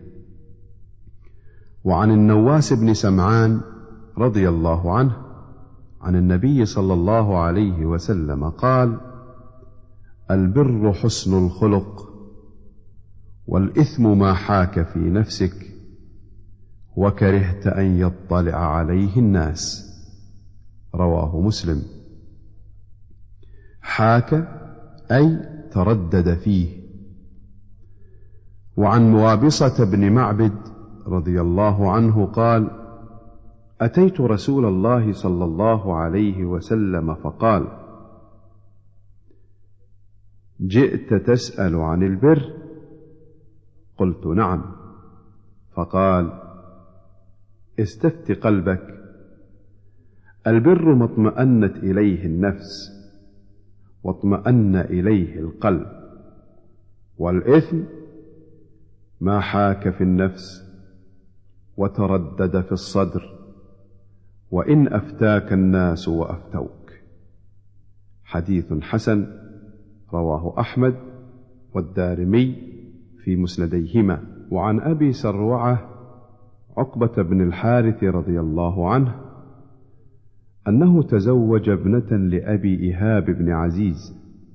وعن النواس بن سمعان رضي الله عنه عن النبي صلى الله عليه وسلم قال: البر حسن الخلق، والإثم ما حاك في نفسك وكرهت أن يطلع عليه الناس. رواه مسلم. حاك أي تردد فيه. وعن موابصة بن معبد رضي الله عنه قال: أتيت رسول الله صلى الله عليه وسلم فقال: جئت تسأل عن البر؟ قلت: نعم. فقال: استفت قلبك. البر ما اطمأنت إليه النفس واطمأن إليه القلب، والإثم ما حاك في النفس وتردد في الصدر، وإن أفتاك الناس وأفتوك. حديث حسن. رواه أحمد والدارمي في مسنديهما. وعن أبي سروعة عقبة بن الحارث رضي الله عنه أنه تزوج ابنة لأبي إيهاب بن عزيز،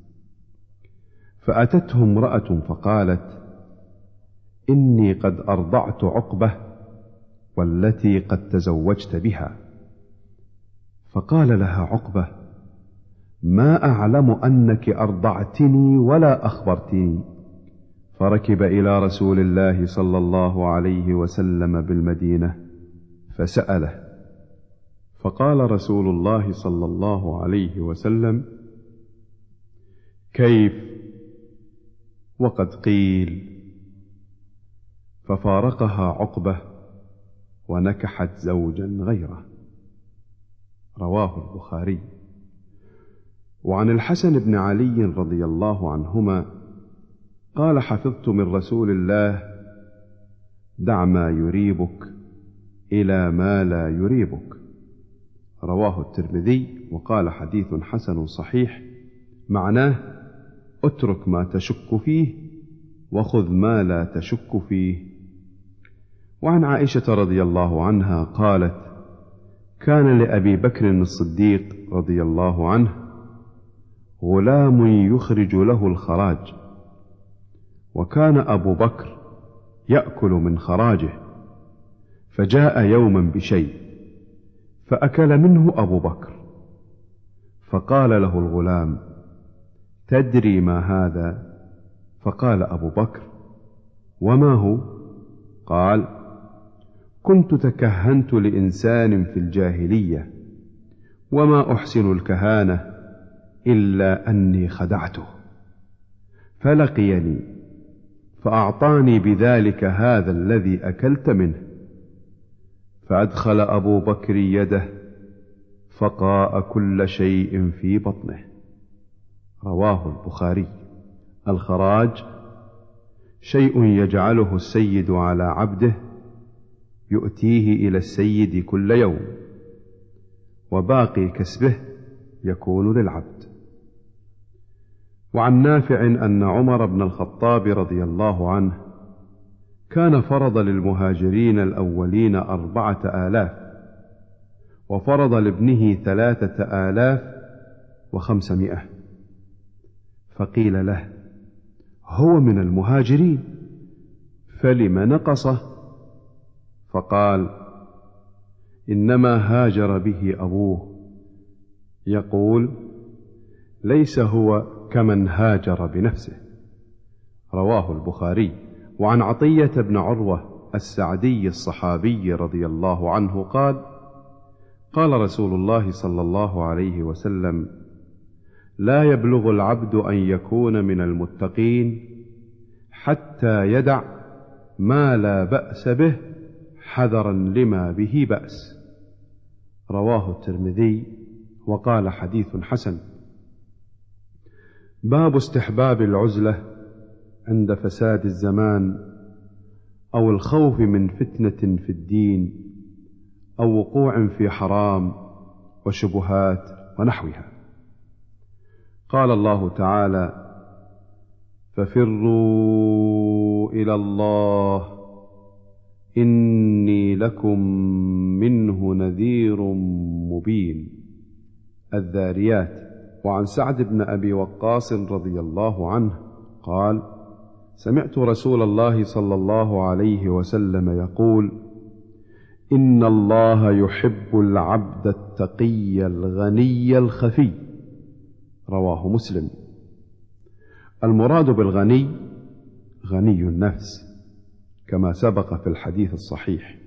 فأتته امرأة فقالت: إني قد أرضعت عقبة والتي قد تزوجت بها. فقال لها عقبة: ما أعلم أنك أرضعتني ولا أخبرتني. فركب إلى رسول الله صلى الله عليه وسلم بالمدينة فسأله، فقال رسول الله صلى الله عليه وسلم: كيف وقد قيل. ففارقها عقبة ونكحت زوجا غيره. رواه البخاري. وعن الحسن بن علي رضي الله عنهما قال: حفظت من رسول الله: دع ما يريبك إلى ما لا يريبك. رواه الترمذي وقال: حديث حسن صحيح. معناه: اترك ما تشك فيه وخذ ما لا تشك فيه. وعن عائشة رضي الله عنها قالت: كان لأبي بكر الصديق رضي الله عنه غلام يخرج له الخراج، وكان أبو بكر يأكل من خراجه، فجاء يوما بشيء فأكل منه أبو بكر، فقال له الغلام: تدري ما هذا؟ فقال أبو بكر: وما هو؟ قال: كنت تكهنت لإنسان في الجاهلية، وما أحسن الكهانة إلا أني خدعته، فلقيني فأعطاني بذلك هذا الذي أكلت منه. فأدخل أبو بكر يده فقاء كل شيء في بطنه. رواه البخاري. الخراج شيء يجعله السيد على عبده يؤتيه إلى السيد كل يوم، وباقي كسبه يكون للعبد. وعن نافع أن عمر بن الخطاب رضي الله عنه كان فرض للمهاجرين الأولين أربعة آلاف، وفرض لابنه ثلاثة آلاف وخمسمائة. فقيل له: هو من المهاجرين فلم نقصه؟ فقال: إنما هاجر به أبوه، يقول: ليس هو كمن هاجر بنفسه. رواه البخاري. وعن عطية بن عروة السعدي الصحابي رضي الله عنه قال: قال رسول الله صلى الله عليه وسلم: لا يبلغ العبد أن يكون من المتقين حتى يدع ما لا بأس به حذرا لما به بأس. رواه الترمذي وقال: حديث حسن. باب استحباب العزلة عند فساد الزمان أو الخوف من فتنة في الدين أو وقوع في حرام وشبهات ونحوها. قال الله تعالى: ففروا إلى الله إني لكم منه نذير مبين. الذاريات. وعن سعد بن أبي وقاص رضي الله عنه قال: سمعت رسول الله صلى الله عليه وسلم يقول: إن الله يحب العبد التقي الغني الخفي. رواه مسلم. المراد بالغني غني النفس كما سبق في الحديث الصحيح.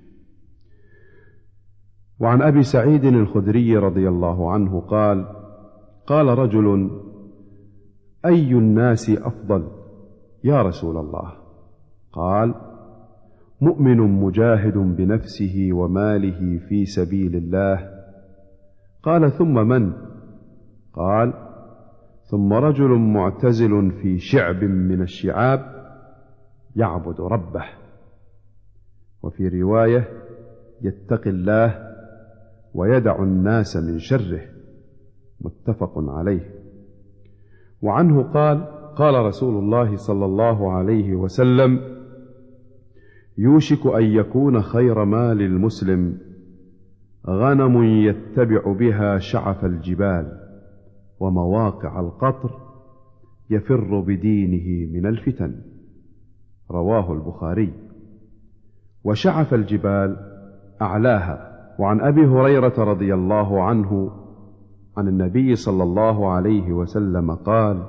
وعن أبي سعيد الخدري رضي الله عنه قال: قال رجل: أي الناس أفضل يا رسول الله؟ قال: مؤمن مجاهد بنفسه وماله في سبيل الله. قال: ثم من؟ قال: ثم رجل معتزل في شعب من الشعاب يعبد ربه. وفي رواية: يتقي الله ويدع الناس من شره. متفق عليه. وعنه قال: قال رسول الله صلى الله عليه وسلم: يوشك أن يكون خير مال المسلم غنم يتبع بها شعف الجبال ومواقع القطر يفر بدينه من الفتن. رواه البخاري. وشعف الجبال أعلاها. وعن أبي هريرة رضي الله عنه عن النبي صلى الله عليه وسلم قال: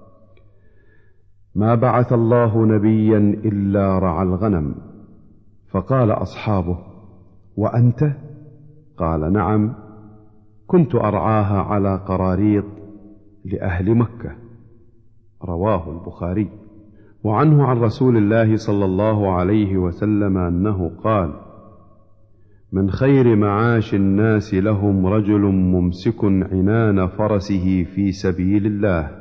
ما بعث الله نبيا إلا رعى الغنم. فقال أصحابه: وأنت؟ قال: نعم، كنت أرعاها على قراريط لأهل مكة. رواه البخاري. وعنه عن رسول الله صلى الله عليه وسلم أنه قال: من خير معاش الناس لهم رجل ممسك عنان فرسه في سبيل الله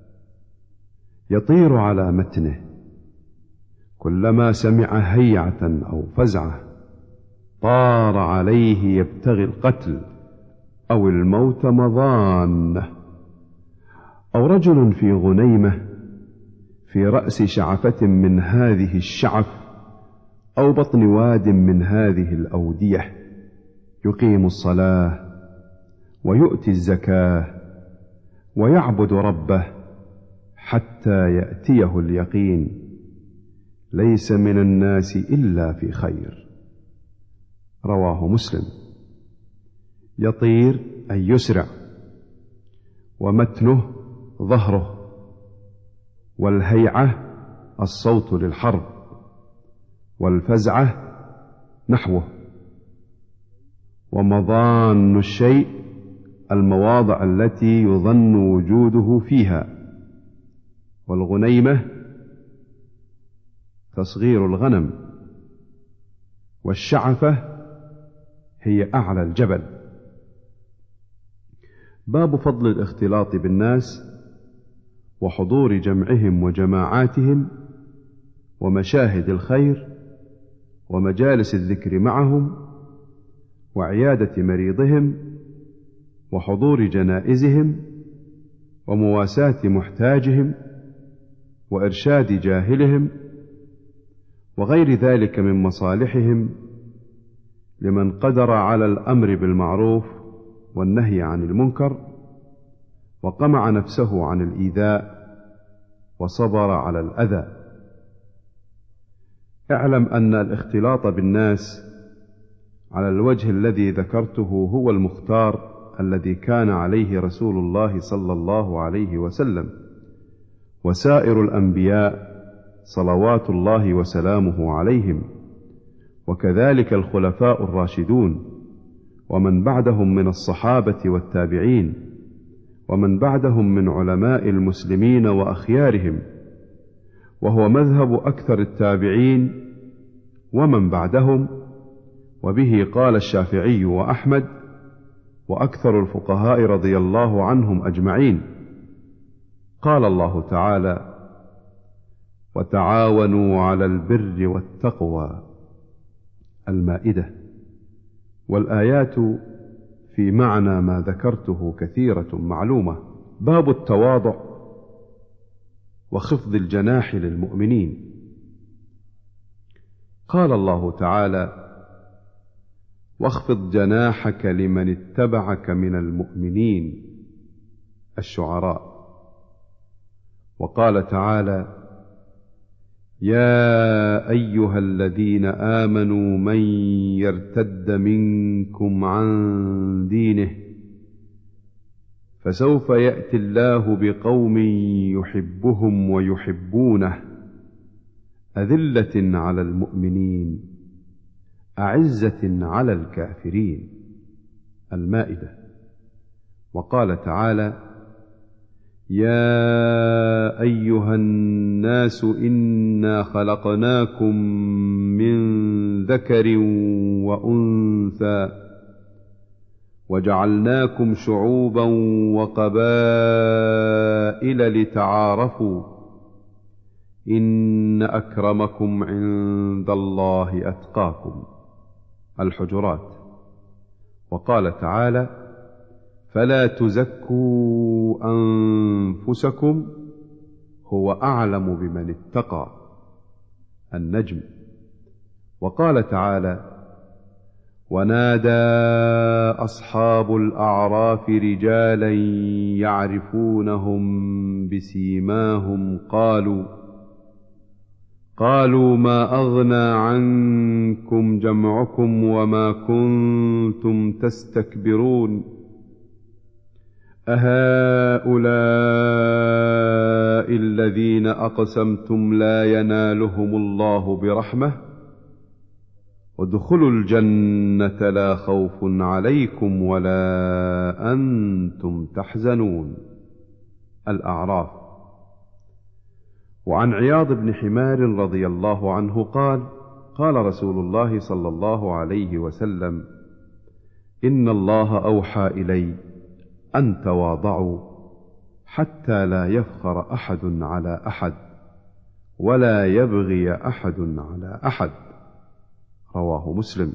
يطير على متنه، كلما سمع هيعة أو فزعة طار عليه يبتغي القتل أو الموت مضانه. أو رجل في غنيمة في رأس شعفة من هذه الشعف أو بطن واد من هذه الأودية يقيم الصلاة ويؤتي الزكاة ويعبد ربه حتى يأتيه اليقين، ليس من الناس إلا في خير. رواه مسلم. يطير أي يسرع، ومتنه ظهره، والهيعة الصوت للحرب، والفزعة نحوه، ومضان الشيء المواضع التي يظن وجوده فيها، والغنيمة تصغير الغنم، والشعفة هي أعلى الجبل. باب فضل الاختلاط بالناس وحضور جمعهم وجماعاتهم ومشاهد الخير ومجالس الذكر معهم وعيادة مريضهم وحضور جنائزهم ومواساة محتاجهم وإرشاد جاهلهم وغير ذلك من مصالحهم لمن قدر على الأمر بالمعروف والنهي عن المنكر وقمع نفسه عن الإيذاء وصبر على الأذى. اعلم أن الاختلاط بالناس على الوجه الذي ذكرته هو المختار الذي كان عليه رسول الله صلى الله عليه وسلم وسائر الأنبياء صلوات الله وسلامه عليهم، وكذلك الخلفاء الراشدون ومن بعدهم من الصحابة والتابعين ومن بعدهم من علماء المسلمين وأخيارهم، وهو مذهب أكثر التابعين ومن بعدهم، وبه قال الشافعي وأحمد وأكثر الفقهاء رضي الله عنهم أجمعين. قال الله تعالى: وتعاونوا على البر والتقوى، المائدة. والآيات في معنى ما ذكرته كثيرة معلومة. باب التواضع وخفض الجناح للمؤمنين. قال الله تعالى: واخفض جناحك لمن اتبعك من المؤمنين، الشعراء. وقال تعالى: يا أيها الذين آمنوا من يرتد منكم عن دينه فسوف يأتي الله بقوم يحبهم ويحبونه أذلة على المؤمنين أعزة على الكافرين، المائدة. وقال تعالى: يا أيها الناس إنا خلقناكم من ذكر وأنثى وجعلناكم شعوبا وقبائل لتعارفوا إن أكرمكم عند الله أتقاكم، الحجرات. وقال تعالى: فلا تزكوا أنفسكم هو أعلم بمن اتقى، النجم. وقال تعالى: ونادى أصحاب الأعراف رجالا يعرفونهم بسيماهم قالوا قالوا ما أغنى عنكم جمعكم وما كنتم تستكبرون أهؤلاء الذين أقسمتم لا ينالهم الله برحمة ادخلوا الجنة لا خوف عليكم ولا أنتم تحزنون، الأعراف. وعن عياض بن حمار رضي الله عنه قال: قال رسول الله صلى الله عليه وسلم: إن الله أوحى إلي أن تواضعوا حتى لا يفخر أحد على أحد ولا يبغي أحد على أحد، رواه مسلم.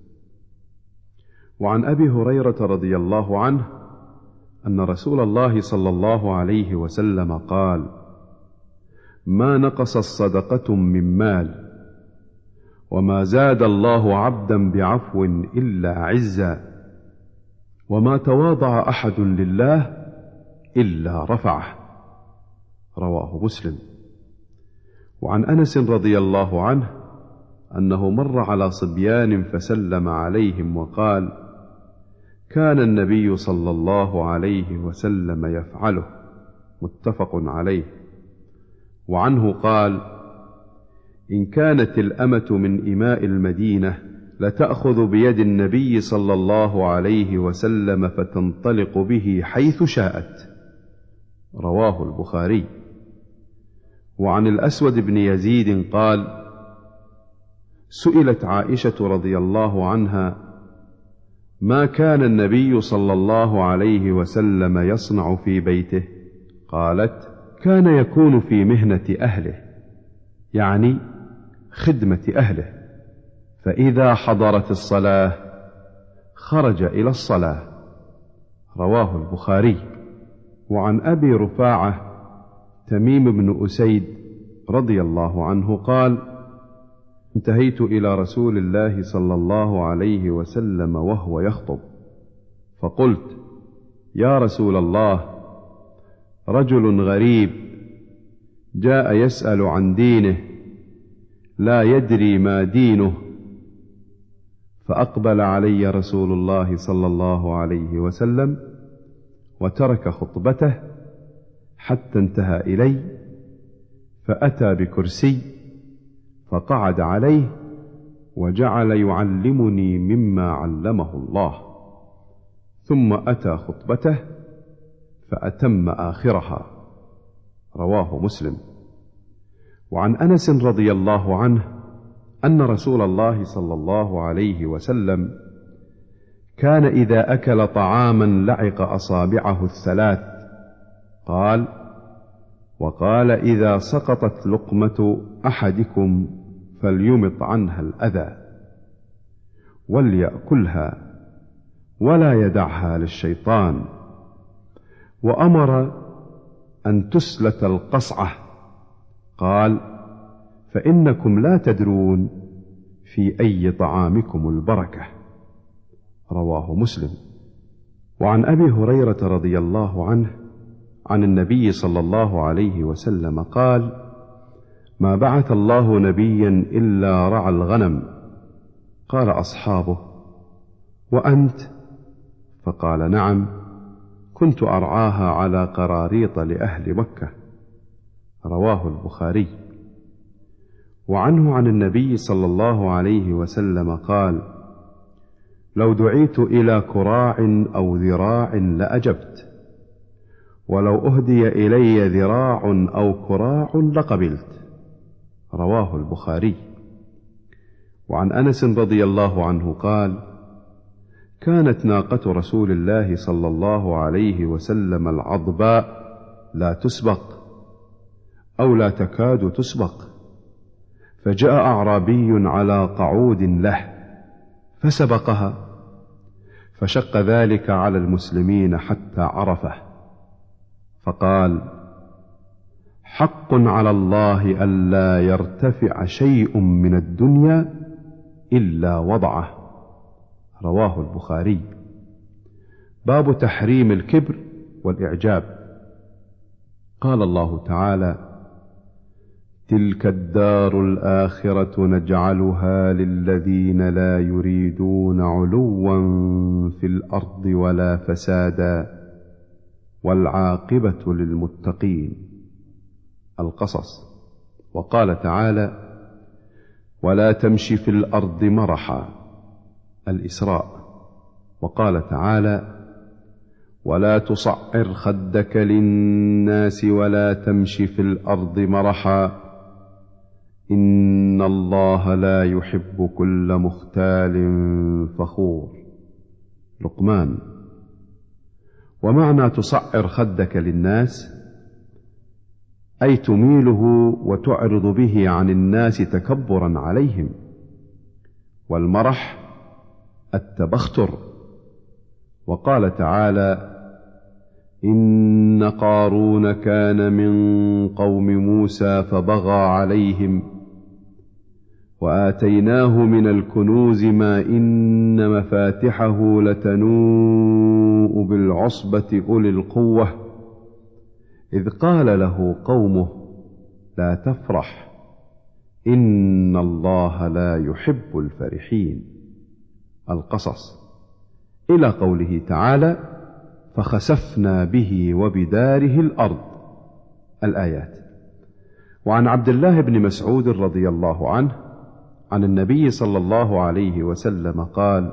وعن أبي هريرة رضي الله عنه أن رسول الله صلى الله عليه وسلم قال: ما نقص الصدقة من مال وما زاد الله عبدا بعفو إلا عزا وما تواضع أحد لله إلا رفعه، رواه مسلم. وعن أنس رضي الله عنه أنه مر على صبيان فسلم عليهم وقال: كان النبي صلى الله عليه وسلم يفعله، متفق عليه. وعنه قال: إن كانت الأمة من إماء المدينة لتأخذ بيد النبي صلى الله عليه وسلم فتنطلق به حيث شاءت. رواه البخاري. وعن الأسود بن يزيد قال: سئلت عائشة رضي الله عنها: ما كان النبي صلى الله عليه وسلم يصنع في بيته؟ قالت: كان يكون في مهنة أهله، يعني خدمة أهله، فإذا حضرت الصلاة خرج إلى الصلاة. رواه البخاري. وعن أبي رفاعة تميم بن أسيد رضي الله عنه قال: انتهيت إلى رسول الله صلى الله عليه وسلم وهو يخطب، فقلت: يا رسول الله، رجل غريب جاء يسأل عن دينه لا يدري ما دينه. فأقبل علي رسول الله صلى الله عليه وسلم وترك خطبته حتى انتهى إلي، فأتى بكرسي فقعد عليه وجعل يعلمني مما علمه الله، ثم أتى خطبته فأتم آخرها. رواه مسلم. وعن أنس رضي الله عنه أن رسول الله صلى الله عليه وسلم كان إذا أكل طعاما لعق أصابعه الثلاث. قال: وقال: إذا سقطت لقمة أحدكم فليمط عنها الأذى وليأكلها ولا يدعها للشيطان. وأمر أن تسلت القصعة. قال: فإنكم لا تدرون في أي طعامكم البركة. رواه مسلم. وعن أبي هريرة رضي الله عنه عن النبي صلى الله عليه وسلم قال: ما بعث الله نبيا إلا رعى الغنم. قال أصحابه: وأنت؟ فقال: نعم، كنت أرعاها على قراريط لأهل مكة. رواه البخاري. وعنه عن النبي صلى الله عليه وسلم قال: لو دعيت إلى كراع أو ذراع لأجبت، ولو أهدي إلي ذراع أو كراع لقبلت. رواه البخاري. وعن أنس رضي الله عنه قال: كانت ناقة رسول الله صلى الله عليه وسلم العضباء لا تسبق أو لا تكاد تسبق، فجاء أعرابي على قعود له فسبقها، فشق ذلك على المسلمين حتى عرفه، فقال: حق على الله ألا يرتفع شيء من الدنيا إلا وضعه. رواه البخاري. باب تحريم الكبر والإعجاب. قال الله تعالى: تلك الدار الآخرة نجعلها للذين لا يريدون علوا في الأرض ولا فسادا والعاقبة للمتقين. القصص. وقال تعالى: ولا تمش في الأرض مرحا. الإسراء. وقال تعالى: ولا تصعر خدك للناس ولا تمش في الأرض مرحا إن الله لا يحب كل مختال فخور. لقمان. ومعنى تصعر خدك للناس أي تميله وتعرض به عن الناس تكبرا عليهم. والمرح التبختر. وقال تعالى: إن قارون كان من قوم موسى فبغى عليهم وآتيناه من الكنوز ما إن مفاتحه لتنوء بالعصبة أولي القوة إذ قال له قومه لا تفرح إن الله لا يحب الفرحين. القصص، إلى قوله تعالى: فخسفنا به وبداره الأرض. الآيات. وعن عبد الله بن مسعود رضي الله عنه عن النبي صلى الله عليه وسلم قال: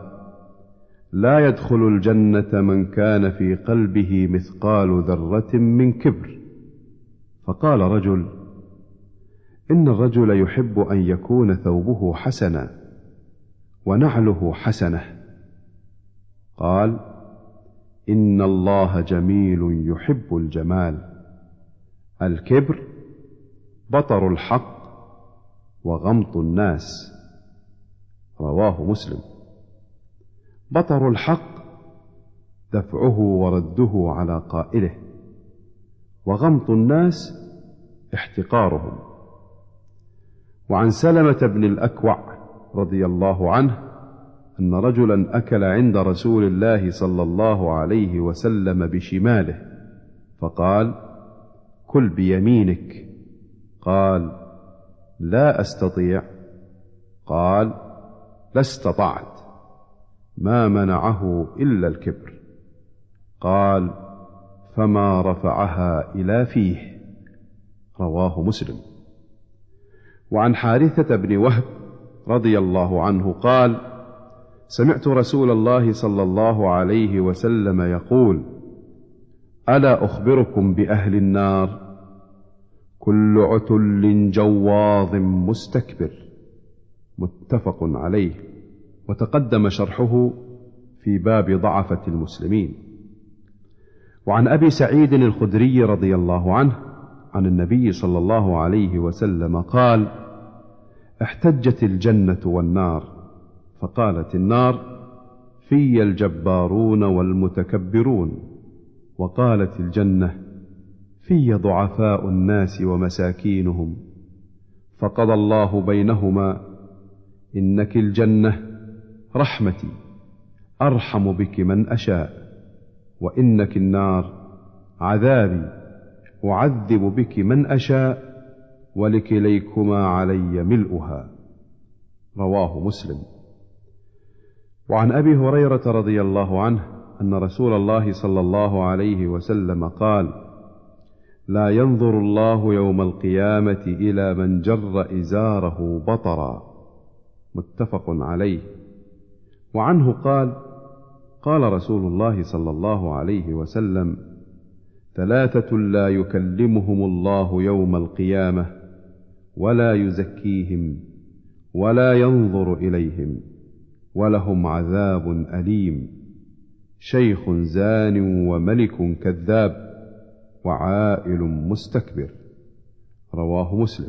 لا يدخل الجنة من كان في قلبه مثقال ذرة من كبر. فقال رجل: إن الرجل يحب أن يكون ثوبه حسنا ونعله حسنة. قال: إن الله جميل يحب الجمال. الكبر بطر الحق وغمط الناس. رواه مسلم. بطر الحق دفعه ورده على قائله، وغمط الناس احتقارهم. وعن سلمة بن الأكوع رضي الله عنه أن رجلا أكل عند رسول الله صلى الله عليه وسلم بشماله، فقال: كل بيمينك. قال: لا أستطيع. قال: لا استطعت. ما منعه إلا الكبر. قال: فما رفعها إلى فيه. رواه مسلم. وعن حارثة بن وهب رضي الله عنه قال: سمعت رسول الله صلى الله عليه وسلم يقول: ألا أخبركم بأهل النار؟ كل عتل جواظ مستكبر. متفق عليه، وتقدم شرحه في باب ضعفة المسلمين. وعن أبي سعيد الخدري رضي الله عنه عن النبي صلى الله عليه وسلم قال: احتجت الجنة والنار، فقالت النار: في الجبارون والمتكبرون. وقالت الجنة: في ضعفاء الناس ومساكينهم. فقضى الله بينهما: إنك الجنة رحمتي أرحم بك من أشاء، وإنك النار عذابي أعذب بك من أشاء، ولكليكما علي ملؤها. رواه مسلم. وعن أبي هريرة رضي الله عنه أن رسول الله صلى الله عليه وسلم قال: لا ينظر الله يوم القيامة إلى من جر إزاره بطرا. متفق عليه. وعنه قال: قال رسول الله صلى الله عليه وسلم: ثلاثة لا يكلمهم الله يوم القيامة ولا يزكيهم ولا ينظر إليهم ولهم عذاب أليم: شيخ زان وملك كذاب وعائل مستكبر. رواه مسلم.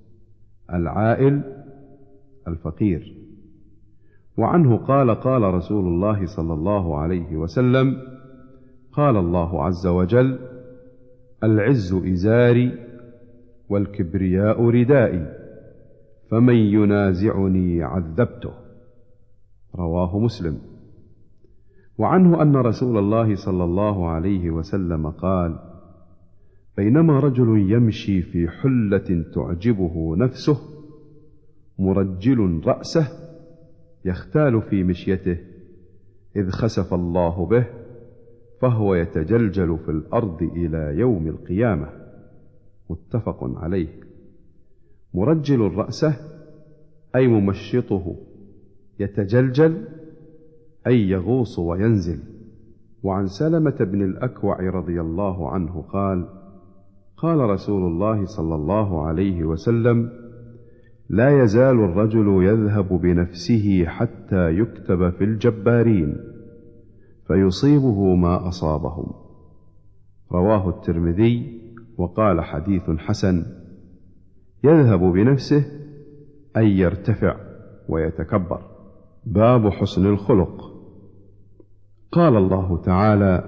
العائل الفقير. وعنه قال: قال رسول الله صلى الله عليه وسلم: قال الله عز وجل: العز إزاري والكبرياء ردائي، فمن ينازعني عذبته. رواه مسلم. وعنه أن رسول الله صلى الله عليه وسلم قال: بينما رجل يمشي في حلة تعجبه نفسه مرجل رأسه يختال في مشيته، إذ خسف الله به فهو يتجلجل في الأرض إلى يوم القيامة. متفق عليه. مرجل رأسه أي ممشطه، يتجلجل أي يغوص وينزل. وعن سلمة بن الأكوع رضي الله عنه قال: قال رسول الله صلى الله عليه وسلم: لا يزال الرجل يذهب بنفسه حتى يكتب في الجبارين فيصيبه ما أصابهم. رواه الترمذي وقال: حديث حسن. يذهب بنفسه أي يرتفع ويتكبر. باب حسن الخلق. قال الله تعالى: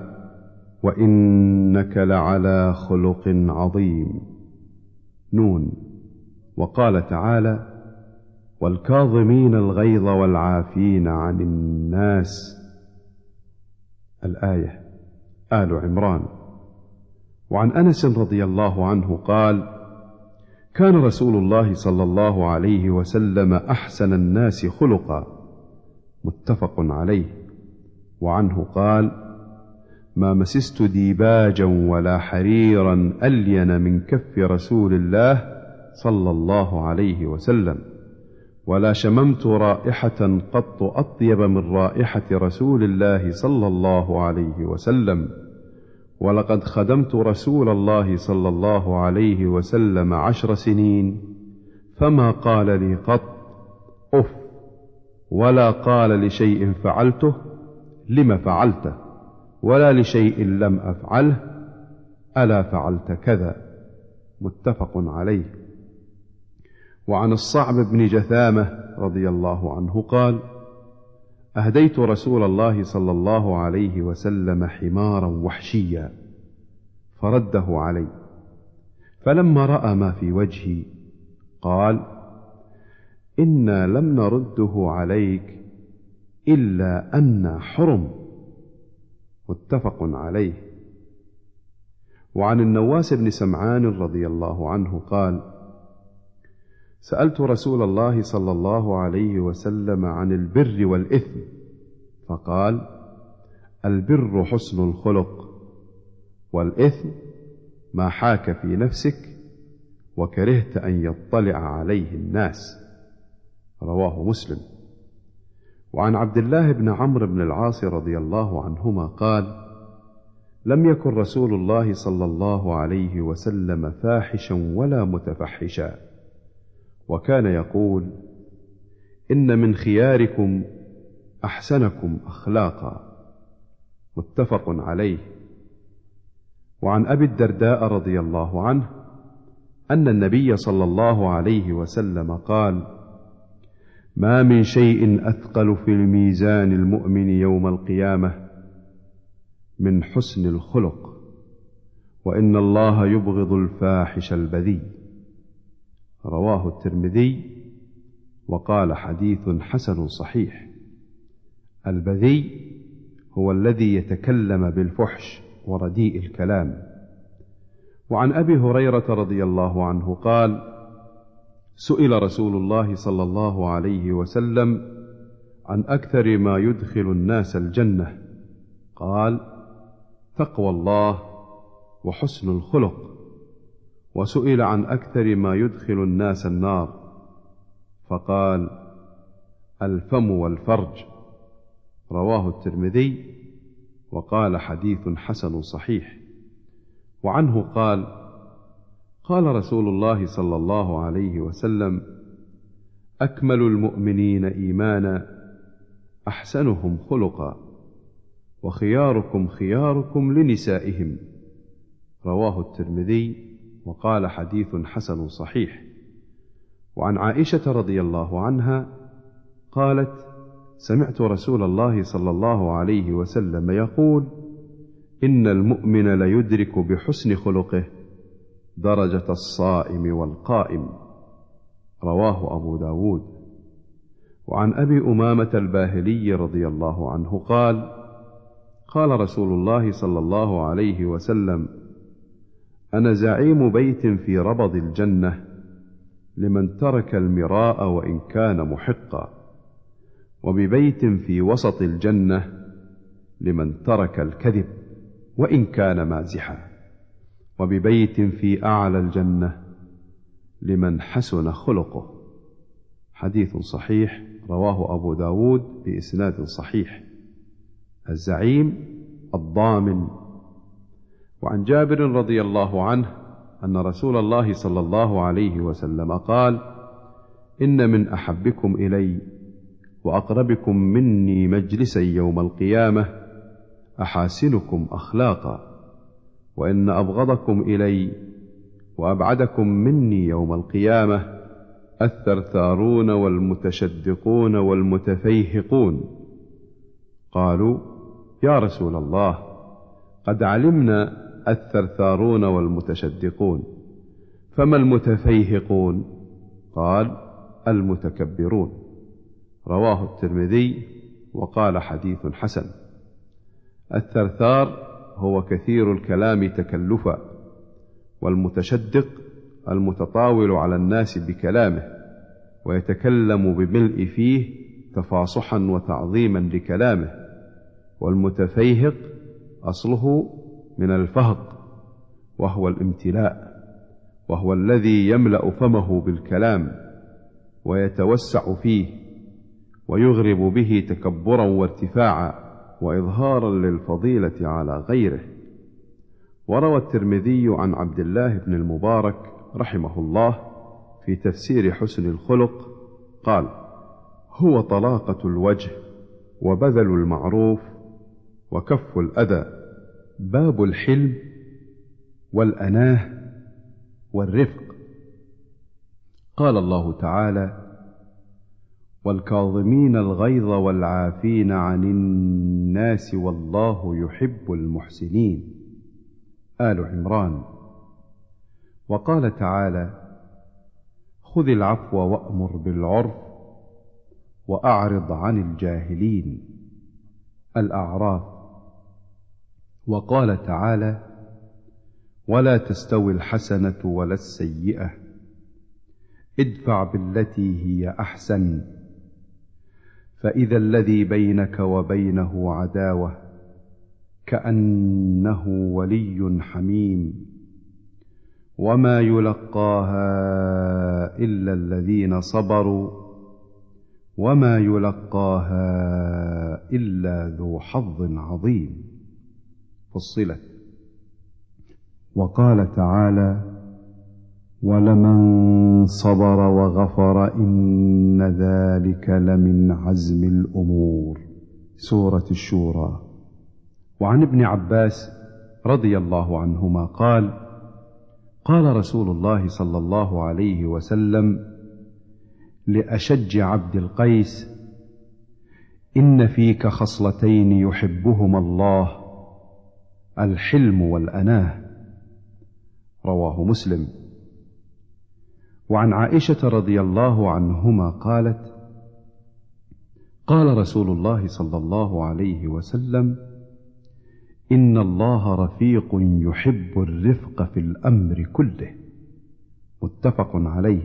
وإنك لعلى خلق عظيم. نون. وقال تعالى: والكاظمين الغيظ والعافين عن الناس. الآية. آل عمران. وعن أنس رضي الله عنه قال: كان رسول الله صلى الله عليه وسلم أحسن الناس خلقا، متفق عليه. وعنه قال: ما مسست ديباجا ولا حريرا ألين من كف رسول الله صلى الله عليه وسلم، ولا شممت رائحة قط أطيب من رائحة رسول الله صلى الله عليه وسلم، ولقد خدمت رسول الله صلى الله عليه وسلم عشر سنين فما قال لي قط أف، ولا قال لشيء فعلته لم فعلته، ولا لشيء لم أفعله ألا فعلت كذا، متفق عليه. وعن الصعب بن جثامة رضي الله عنه قال: أهديت رسول الله صلى الله عليه وسلم حمارا وحشيا فرده علي، فلما رأى ما في وجهي قال: إنا لم نرده عليك إلا أن حرم، متفق عليه. وعن النواس بن سمعان رضي الله عنه قال: سألت رسول الله صلى الله عليه وسلم عن البر والإثم، فقال: البر حسن الخلق، والإثم ما حاك في نفسك وكرهت أن يطلع عليه الناس، رواه مسلم. وعن عبد الله بن عمرو بن العاص رضي الله عنهما قال: لم يكن رسول الله صلى الله عليه وسلم فاحشا ولا متفحشا، وكان يقول: إن من خياركم أحسنكم أخلاقا، متفق عليه. وعن أبي الدرداء رضي الله عنه أن النبي صلى الله عليه وسلم قال: ما من شيء أثقل في الميزان المؤمن يوم القيامة من حسن الخلق، وإن الله يبغض الفاحش البذيء، رواه الترمذي وقال حديث حسن صحيح. البذيء هو الذي يتكلم بالفحش ورديء الكلام. وعن أبي هريرة رضي الله عنه قال: سئل رسول الله صلى الله عليه وسلم عن أكثر ما يدخل الناس الجنة، قال: تقوى الله وحسن الخلق. وسئل عن أكثر ما يدخل الناس النار، فقال: الفم والفرج، رواه الترمذي وقال حديث حسن صحيح. وعنه قال: قال رسول الله صلى الله عليه وسلم: أكمل المؤمنين إيمانا أحسنهم خلقا، وخياركم خياركم لنسائهم، رواه الترمذي وقال حديث حسن صحيح. وعن عائشة رضي الله عنها قالت: سمعت رسول الله صلى الله عليه وسلم يقول: إن المؤمن ليدرك بحسن خلقه درجة الصائم والقائم، رواه أبو داود. وعن أبي أمامة الباهلي رضي الله عنه قال: قال رسول الله صلى الله عليه وسلم: أنا زعيم بيت في ربض الجنة لمن ترك المراء وإن كان محقا، وببيت في وسط الجنة لمن ترك الكذب وإن كان مازحا، وببيت في أعلى الجنة لمن حسن خلقه. حديث صحيح رواه أبو داود بإسناد صحيح. الزعيم الضامن. وعن جابر رضي الله عنه أن رسول الله صلى الله عليه وسلم قال: إن من أحبكم إلي وأقربكم مني مجلسا يوم القيامة أحاسنكم أخلاقا، وإن أبغضكم إلي وأبعدكم مني يوم القيامة الثرثارون والمتشدقون والمتفيهقون. قالوا: يا رسول الله، قد علمنا الثرثارون والمتشدقون، فما المتفيهقون؟ قال: المتكبرون، رواه الترمذي وقال حديث حسن. الثرثار هو كثير الكلام تكلفا، والمتشدق المتطاول على الناس بكلامه ويتكلم بملء فيه تفاصحا وتعظيما لكلامه. والمتفيهق أصله من الفهق وهو الامتلاء، وهو الذي يملأ فمه بالكلام ويتوسع فيه ويغرب به تكبرا وارتفاعا وإظهارا للفضيلة على غيره. وروى الترمذي عن عبد الله بن المبارك رحمه الله في تفسير حسن الخلق قال: هو طلاقة الوجه وبذل المعروف وكف الأذى، باب الحلم والأناه والرفق. قال الله تعالى: والكاظمين الغيظ والعافين عن الناس والله يحب المحسنين، آل عمران. وقال تعالى: خذ العفو وأمر بالعرف وأعرض عن الجاهلين، الأعراف. وقال تعالى: ولا تستوي الحسنة ولا السيئة، ادفع بالتي هي أحسن، فإذا الذي بينك وبينه عداوة كأنه ولي حميم، وما يلقاها إلا الذين صبروا وما يلقاها إلا ذو حظ عظيم. فصلت. وقال تعالى: ولمن صبر وغفر إن ذلك لمن عزم الأمور، سورة الشورى. وعن ابن عباس رضي الله عنهما قال: قال رسول الله صلى الله عليه وسلم لأشج عبد القيس: إن فيك خصلتين يحبهما الله، الحلم والأناه، رواه مسلم. وعن عائشة رضي الله عنهما قالت: قال رسول الله صلى الله عليه وسلم: إن الله رفيق يحب الرفق في الأمر كله، متفق عليه.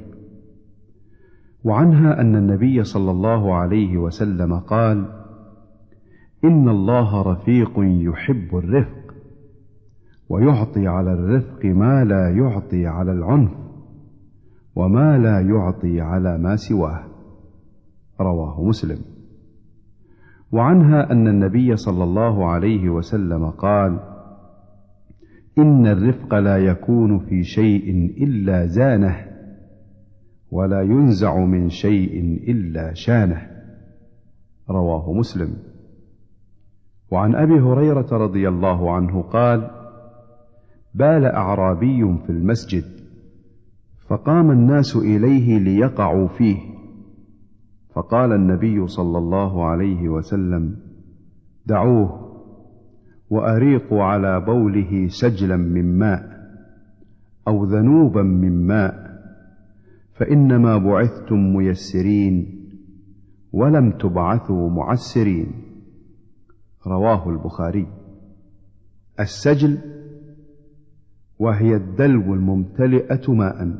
وعنها أن النبي صلى الله عليه وسلم قال: إن الله رفيق يحب الرفق، ويعطي على الرفق ما لا يعطي على العنف، وما لا يعطي على ما سواه، رواه مسلم. وعنها أن النبي صلى الله عليه وسلم قال: إن الرفق لا يكون في شيء إلا زانه، ولا ينزع من شيء إلا شانه، رواه مسلم. وعن أبي هريرة رضي الله عنه قال: بال أعرابي في المسجد، فقام الناس إليه ليقعوا فيه، فقال النبي صلى الله عليه وسلم: دعوه وأريقوا على بوله سجلا من ماء أو ذنوبا من ماء، فإنما بعثتم ميسرين ولم تبعثوا معسرين، رواه البخاري. السجل وهي الدلو الممتلئة ماء،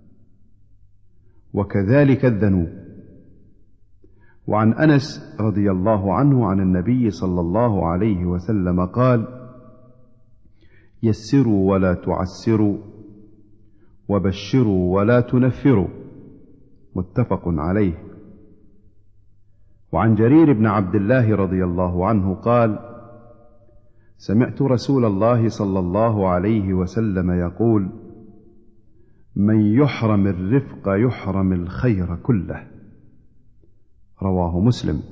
وكذلك الذنوب. وعن أنس رضي الله عنه عن النبي صلى الله عليه وسلم قال: يسروا ولا تعسروا، وبشروا ولا تنفروا، متفق عليه. وعن جرير بن عبد الله رضي الله عنه قال: سمعت رسول الله صلى الله عليه وسلم يقول: من يحرم الرفق يحرم الخير كله، رواه مسلم.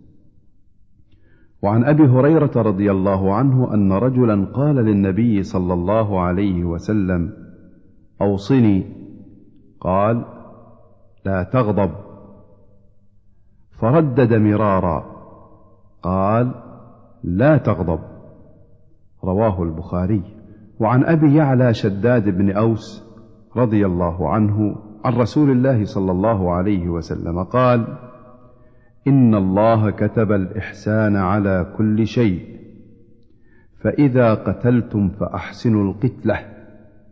وعن أبي هريرة رضي الله عنه أن رجلا قال للنبي صلى الله عليه وسلم: أوصني. قال: لا تغضب. فردد مرارا، قال: لا تغضب، رواه البخاري. وعن أبي يعلى شداد بن أوس رضي الله عنه عن رسول الله صلى الله عليه وسلم قال: إن الله كتب الإحسان على كل شيء، فإذا قتلتم فأحسنوا القتلة،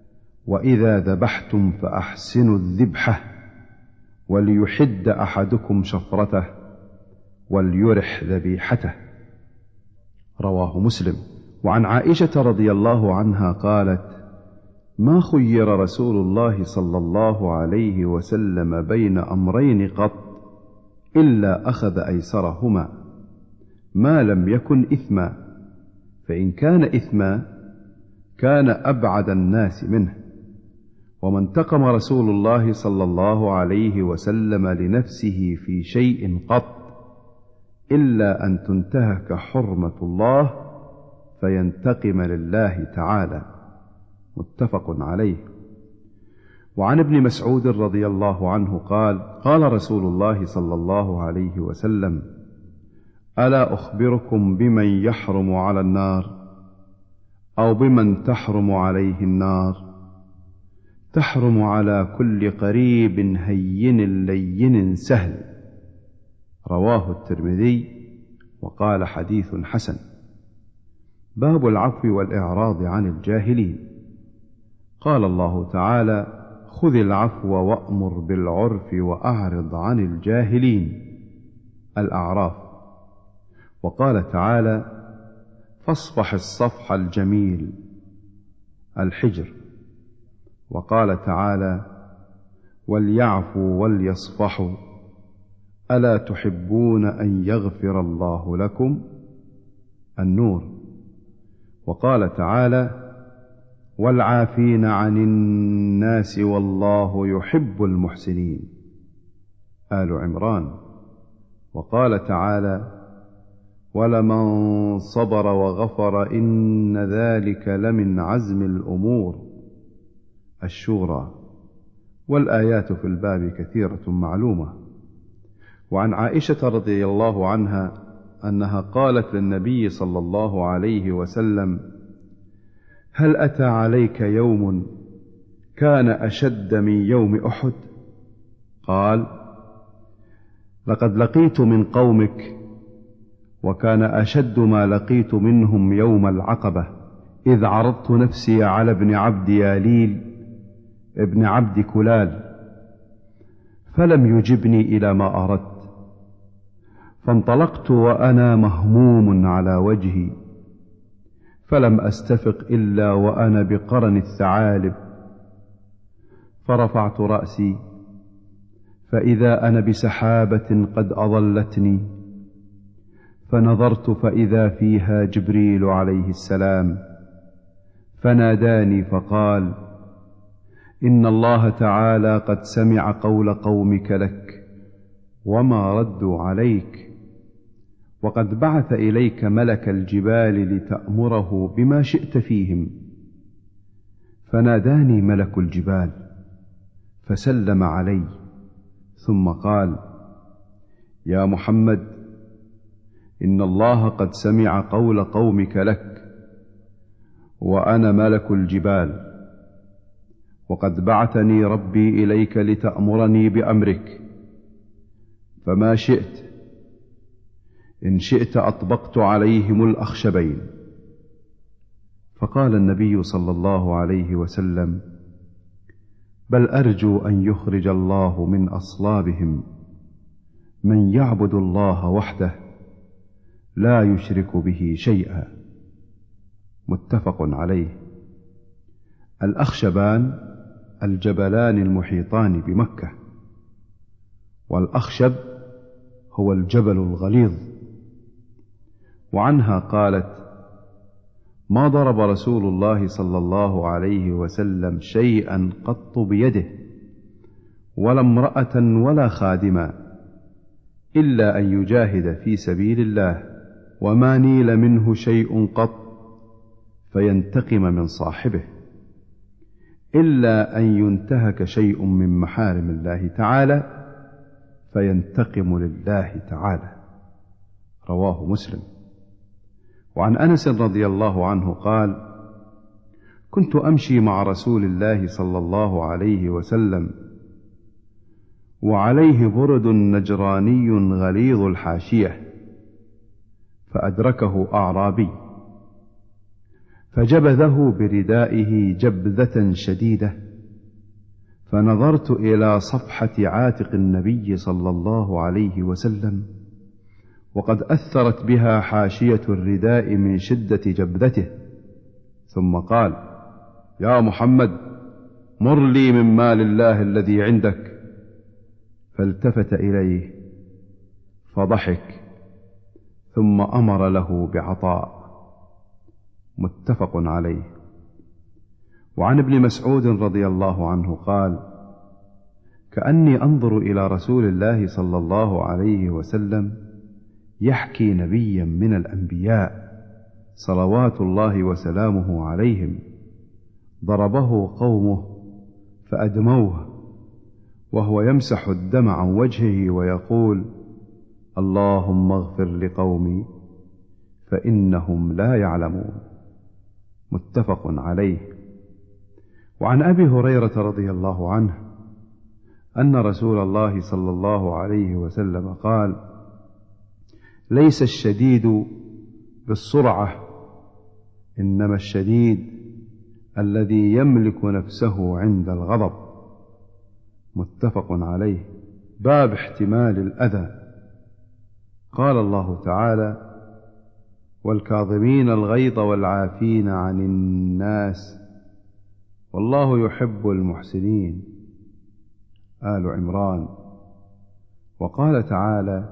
وإذا ذبحتم فأحسنوا الذبحة وليحد أحدكم شفرته وليرح ذبيحته. رواه مسلم. وعن عائشة رضي الله عنها قالت: ما خير رسول الله صلى الله عليه وسلم بين أمرين قط إلا أخذ أيسرهما ما لم يكن إثما، فإن كان إثما كان أبعد الناس منه. وما انتقم رسول الله صلى الله عليه وسلم لنفسه في شيء قط إلا أن تنتهك حرمة الله فينتقم لله تعالى. متفق عليه. وعن ابن مسعود رضي الله عنه قال: قال رسول الله صلى الله عليه وسلم: ألا أخبركم بمن يحرم على النار أو بمن تحرم عليه النار؟ تحرم على كل قريب هين لين سهل. رواه الترمذي وقال حديث حسن. باب العفو والإعراض عن الجاهلين. قال الله تعالى: خذ العفو وأمر بالعرف وأعرض عن الجاهلين. الأعراف. وقال تعالى: فاصفح الصفح الجميل. الحجر. وقال تعالى: وليعفوا وليصفحوا ألا تحبون أن يغفر الله لكم؟ النور. وقال تعالى: والعافين عن الناس والله يحب المحسنين. آل عمران. وقال تعالى: ولمن صبر وغفر إن ذلك لمن عزم الأمور. الشورى. والآيات في الباب كثيرة معلومة. وعن عائشة رضي الله عنها أنها قالت للنبي صلى الله عليه وسلم: هل أتى عليك يوم كان أشد من يوم أحد؟ قال: لقد لقيت من قومك وكان أشد ما لقيت منهم يوم العقبة، إذ عرضت نفسي على ابن عبد ياليل ابن عبد كلال فلم يجبني إلى ما أردت، فانطلقت وأنا مهموم على وجهي، فلم أستفق إلا وأنا بقرن الثعالب، فرفعت رأسي فإذا أنا بسحابة قد أظلتني، فنظرت فإذا فيها جبريل عليه السلام، فناداني فقال: إن الله تعالى قد سمع قول قومك لك وما ردوا عليك، وقد بعث إليك ملك الجبال لتأمره بما شئت فيهم. فناداني ملك الجبال فسلم علي، ثم قال: يا محمد، إن الله قد سمع قول قومك لك وأنا ملك الجبال، وقد بعثني ربي إليك لتأمرني بأمرك، فما شئت، إن شئت أطبقت عليهم الأخشبين. فقال النبي صلى الله عليه وسلم: بل أرجو أن يخرج الله من أصلابهم من يعبد الله وحده لا يشرك به شيئا. متفق عليه. الأخشبان الجبلان المحيطان بمكة، والأخشب هو الجبل الغليظ. وعنها قالت: ما ضرب رسول الله صلى الله عليه وسلم شيئا قط بيده ولا امرأة ولا خادما إلا أن يجاهد في سبيل الله، وما نيل منه شيء قط فينتقم من صاحبه إلا أن ينتهك شيء من محارم الله تعالى فينتقم لله تعالى. رواه مسلم. وعن أنس رضي الله عنه قال: كنت أمشي مع رسول الله صلى الله عليه وسلم وعليه برد نجراني غليظ الحاشية، فأدركه أعرابي فجبذه بردائه جبذة شديدة، فنظرت إلى صفحة عاتق النبي صلى الله عليه وسلم وقد أثرت بها حاشية الرداء من شدة جبذته، ثم قال: يا محمد، مر لي من مال الله الذي عندك. فالتفت إليه فضحك، ثم أمر له بعطاء. متفق عليه. وعن ابن مسعود رضي الله عنه قال: كأني أنظر إلى رسول الله صلى الله عليه وسلم يحكي نبيا من الأنبياء صلوات الله وسلامه عليهم ضربه قومه فأدموه، وهو يمسح الدم عن وجهه ويقول: اللهم اغفر لقومي فإنهم لا يعلمون. متفق عليه. وعن أبي هريرة رضي الله عنه أن رسول الله صلى الله عليه وسلم قال: ليس الشديد بالسرعة، إنما الشديد الذي يملك نفسه عند الغضب. متفق عليه. باب احتمال الأذى. قال الله تعالى: والكاظمين الغيظ والعافين عن الناس والله يحب المحسنين. آل عمران. وقال تعالى: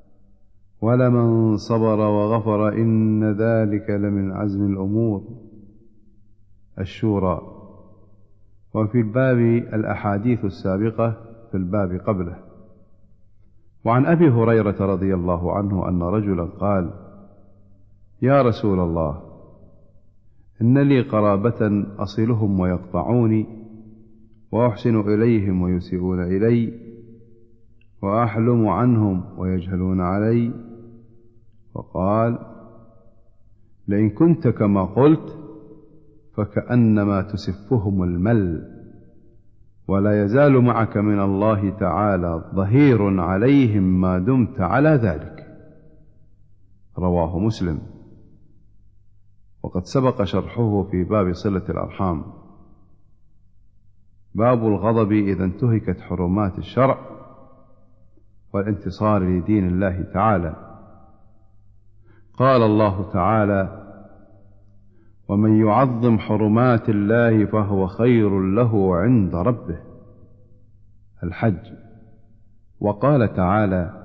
ولمن صبر وغفر إن ذلك لمن عزم الأمور. الشورى. وفي الباب الأحاديث السابقة في الباب قبله. وعن أبي هريرة رضي الله عنه أن رجلا قال: يا رسول الله، إن لي قرابة أصلهم ويقطعوني، وأحسن إليهم ويسيئون إلي، وأحلم عنهم ويجهلون علي. فقال: لئن كنت كما قلت فكأنما تسفهم المل، ولا يزال معك من الله تعالى ظهير عليهم ما دمت على ذلك. رواه مسلم. وقد سبق شرحه في باب صلة الأرحام. باب الغضب إذا انتهكت حرمات الشرع والانتصار لدين الله تعالى. قال الله تعالى: ومن يعظم حرمات الله فهو خير له عند ربه. الحج. وقال تعالى: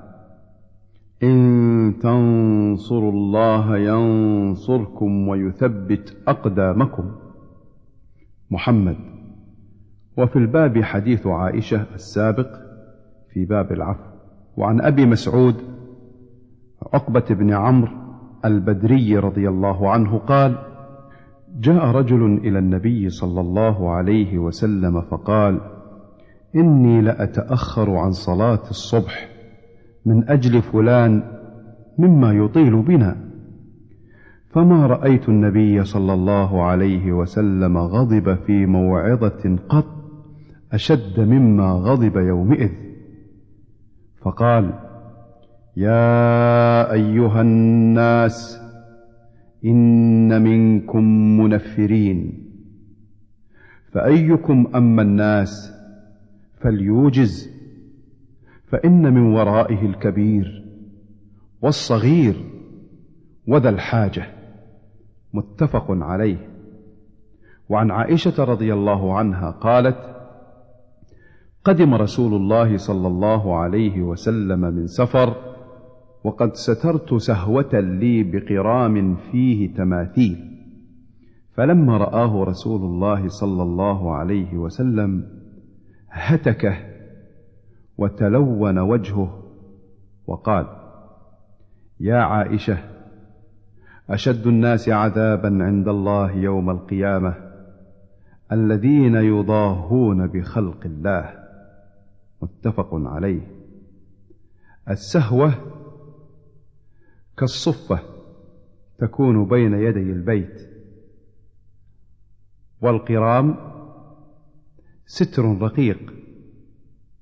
إن تنصروا الله ينصركم ويثبت أقدامكم. محمد. وفي الباب حديث عائشة السابق في باب العفو. وعن أبي مسعود عقبة بن عمرو البدري رضي الله عنه قال: جاء رجل إلى النبي صلى الله عليه وسلم فقال: إني لأتأخر عن صلاة الصبح من أجل فلان مما يطيل بنا، فما رأيت النبي صلى الله عليه وسلم غضب في موعظة قط أشد مما غضب يومئذ. فقال: يا أيها الناس، إن منكم منفرين، فأيكم أما الناس فليوجز، فإن من ورائه الكبير والصغير وذا الحاجة. متفق عليه. وعن عائشة رضي الله عنها قالت: قدم رسول الله صلى الله عليه وسلم من سفر، وقد سترت سهوة لي بقرام فيه تماثيل، فلما رآه رسول الله صلى الله عليه وسلم هتكه وتلون وجهه وقال: يا عائشة، أشد الناس عذابا عند الله يوم القيامة الذين يضاهون بخلق الله. متفق عليه. السهوة كالصفة تكون بين يدي البيت، والقرام ستر رقيق،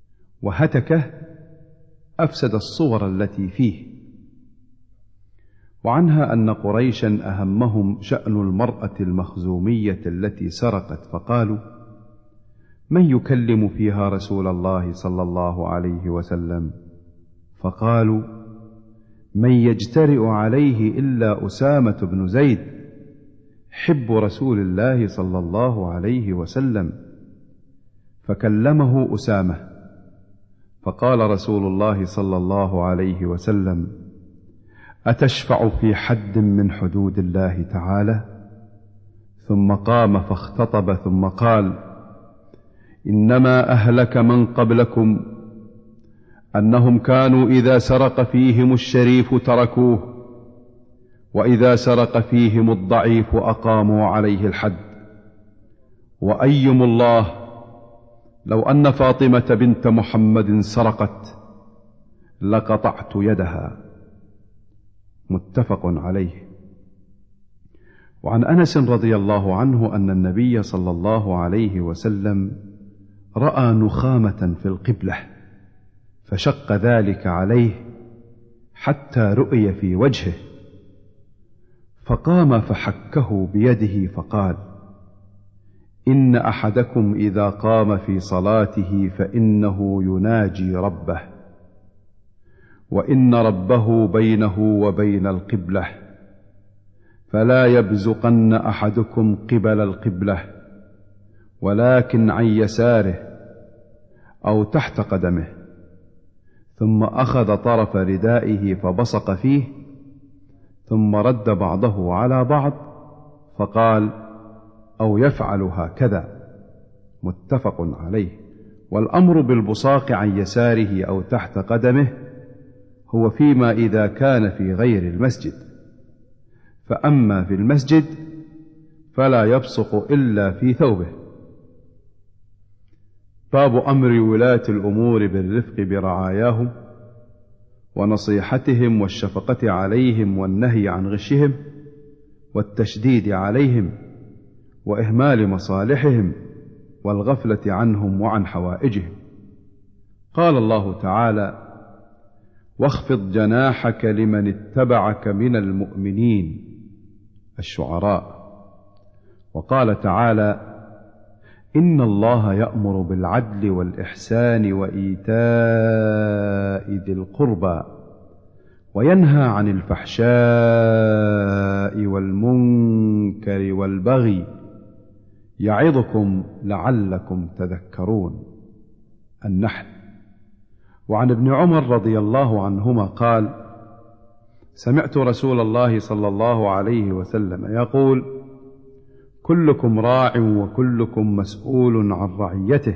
وهتكه أفسد الصور التي فيه. وعنها أن قريشا أهمهم شأن المرأة المخزومية التي سرقت، فقالوا: من يكلم فيها رسول الله صلى الله عليه وسلم؟ فقالوا: من يجترئ عليه إلا أسامة بن زيد حب رسول الله صلى الله عليه وسلم. فكلمه أسامة، فقال رسول الله صلى الله عليه وسلم: أتشفع في حد من حدود الله تعالى؟ ثم قام فاختطب ثم قال: إنما أهلك من قبلكم أنهم كانوا إذا سرق فيهم الشريف تركوه، وإذا سرق فيهم الضعيف أقاموا عليه الحد. وأيم الله لو أن فاطمة بنت محمد سرقت لقطعت يدها. متفق عليه. وعن أنس رضي الله عنه أن النبي صلى الله عليه وسلم رأى نخامة في القبلة فشق ذلك عليه حتى رؤي في وجهه، فقام فحكه بيده فقال: إن أحدكم إذا قام في صلاته فإنه يناجي ربه، وإن ربه بينه وبين القبلة، فلا يبزقن أحدكم قبل القبلة، ولكن عن يساره أو تحت قدمه. ثم أخذ طرف ردائه فبصق فيه، ثم رد بعضه على بعض فقال: أو يفعل هكذا. متفق عليه. والأمر بالبصاق عن يساره أو تحت قدمه هو فيما إذا كان في غير المسجد، فأما في المسجد فلا يبصق إلا في ثوبه. باب أمر ولاة الأمور بالرفق برعاياهم ونصيحتهم والشفقة عليهم والنهي عن غشهم والتشديد عليهم وإهمال مصالحهم والغفلة عنهم وعن حوائجهم. قال الله تعالى: واخفض جناحك لمن اتبعك من المؤمنين، الشعراء. وقال تعالى: إن الله يأمر بالعدل والإحسان وإيتاء ذي القربى وينهى عن الفحشاء والمنكر والبغي يعظكم لعلكم تذكرون، النحل. وعن ابن عمر رضي الله عنهما قال: سمعت رسول الله صلى الله عليه وسلم يقول: كلكم راع وكلكم مسؤول عن رعيته.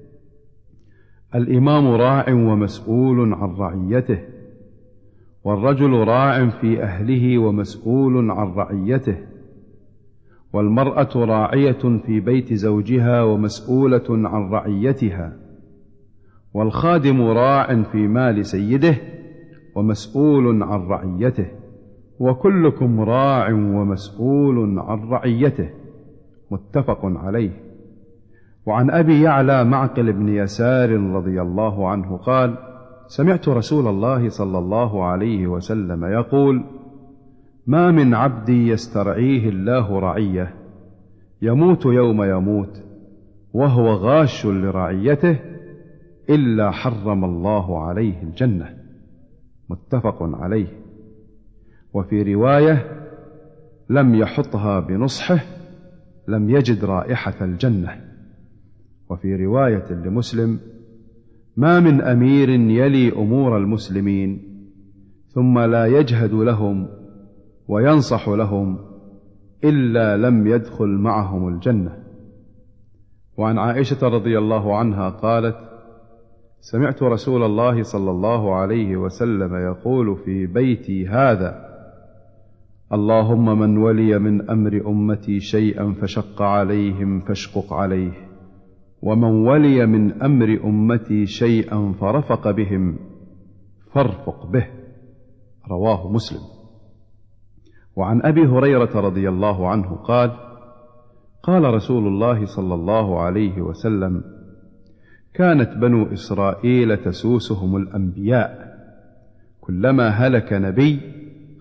الإمام راع ومسؤول عن رعيته، والرجل راع في أهله ومسؤول عن رعيته، والمرأة راعية في بيت زوجها ومسؤولة عن رعيتها، والخادم راع في مال سيده ومسؤول عن رعيته، وكلكم راع ومسؤول عن رعيته. متفق عليه. وعن أبي يعلى معقل بن يسار رضي الله عنه قال: سمعت رسول الله صلى الله عليه وسلم يقول: ما من عبد يسترعيه الله رعية يموت يوم يموت وهو غاش لرعيته إلا حرم الله عليه الجنة. متفق عليه. وفي رواية: لم يحطها بنصحه لم يجد رائحة الجنة. وفي رواية لمسلم: ما من أمير يلي أمور المسلمين ثم لا يجهد لهم وينصح لهم إلا لم يدخل معهم الجنة. وعن عائشة رضي الله عنها قالت: سمعت رسول الله صلى الله عليه وسلم يقول في بيتي هذا: اللهم من ولي من أمر أمتي شيئا فشق عليهم فاشقق عليه، ومن ولي من أمر أمتي شيئا فرفق بهم فارفق به. رواه مسلم. وعن أبي هريرة رضي الله عنه قال: قال رسول الله صلى الله عليه وسلم: كانت بنو إسرائيل تسوسهم الأنبياء، كلما هلك نبي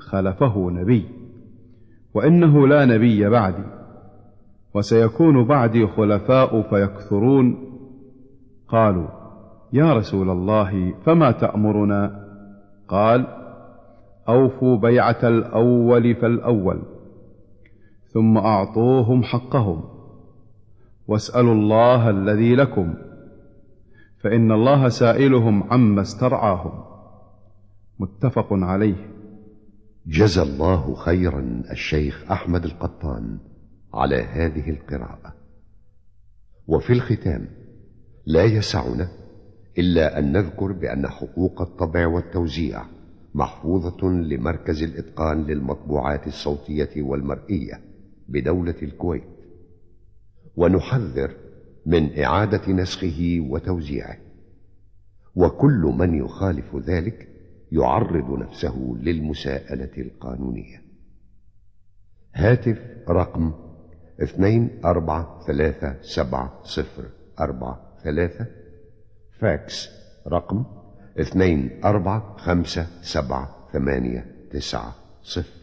خلفه نبي، وإنه لا نبي بعدي، وسيكون بعدي خلفاء فيكثرون. قالوا: يا رسول الله فما تأمرنا؟ قال: أوفوا بيعة الأول فالأول، ثم أعطوهم حقهم، واسألوا الله الذي لكم، فإن الله سائلهم عما استرعاهم. متفق عليه. جزى الله خيرا الشيخ أحمد القطان على هذه القراءة. وفي الختام لا يسعنا إلا أن نذكر بأن حقوق الطبع والتوزيع محفوظة لمركز الإتقان للمطبوعات الصوتية والمرئية بدولة الكويت، ونحذر من إعادة نسخه وتوزيعه، وكل من يخالف ذلك يعرض نفسه للمساءلة القانونية. هاتف رقم اثنين أربعة ثلاثة سبعة صفر أربعة ثلاثة، فاكس رقم اثنين أربعة خمسة سبعة ثمانية تسعة صفر.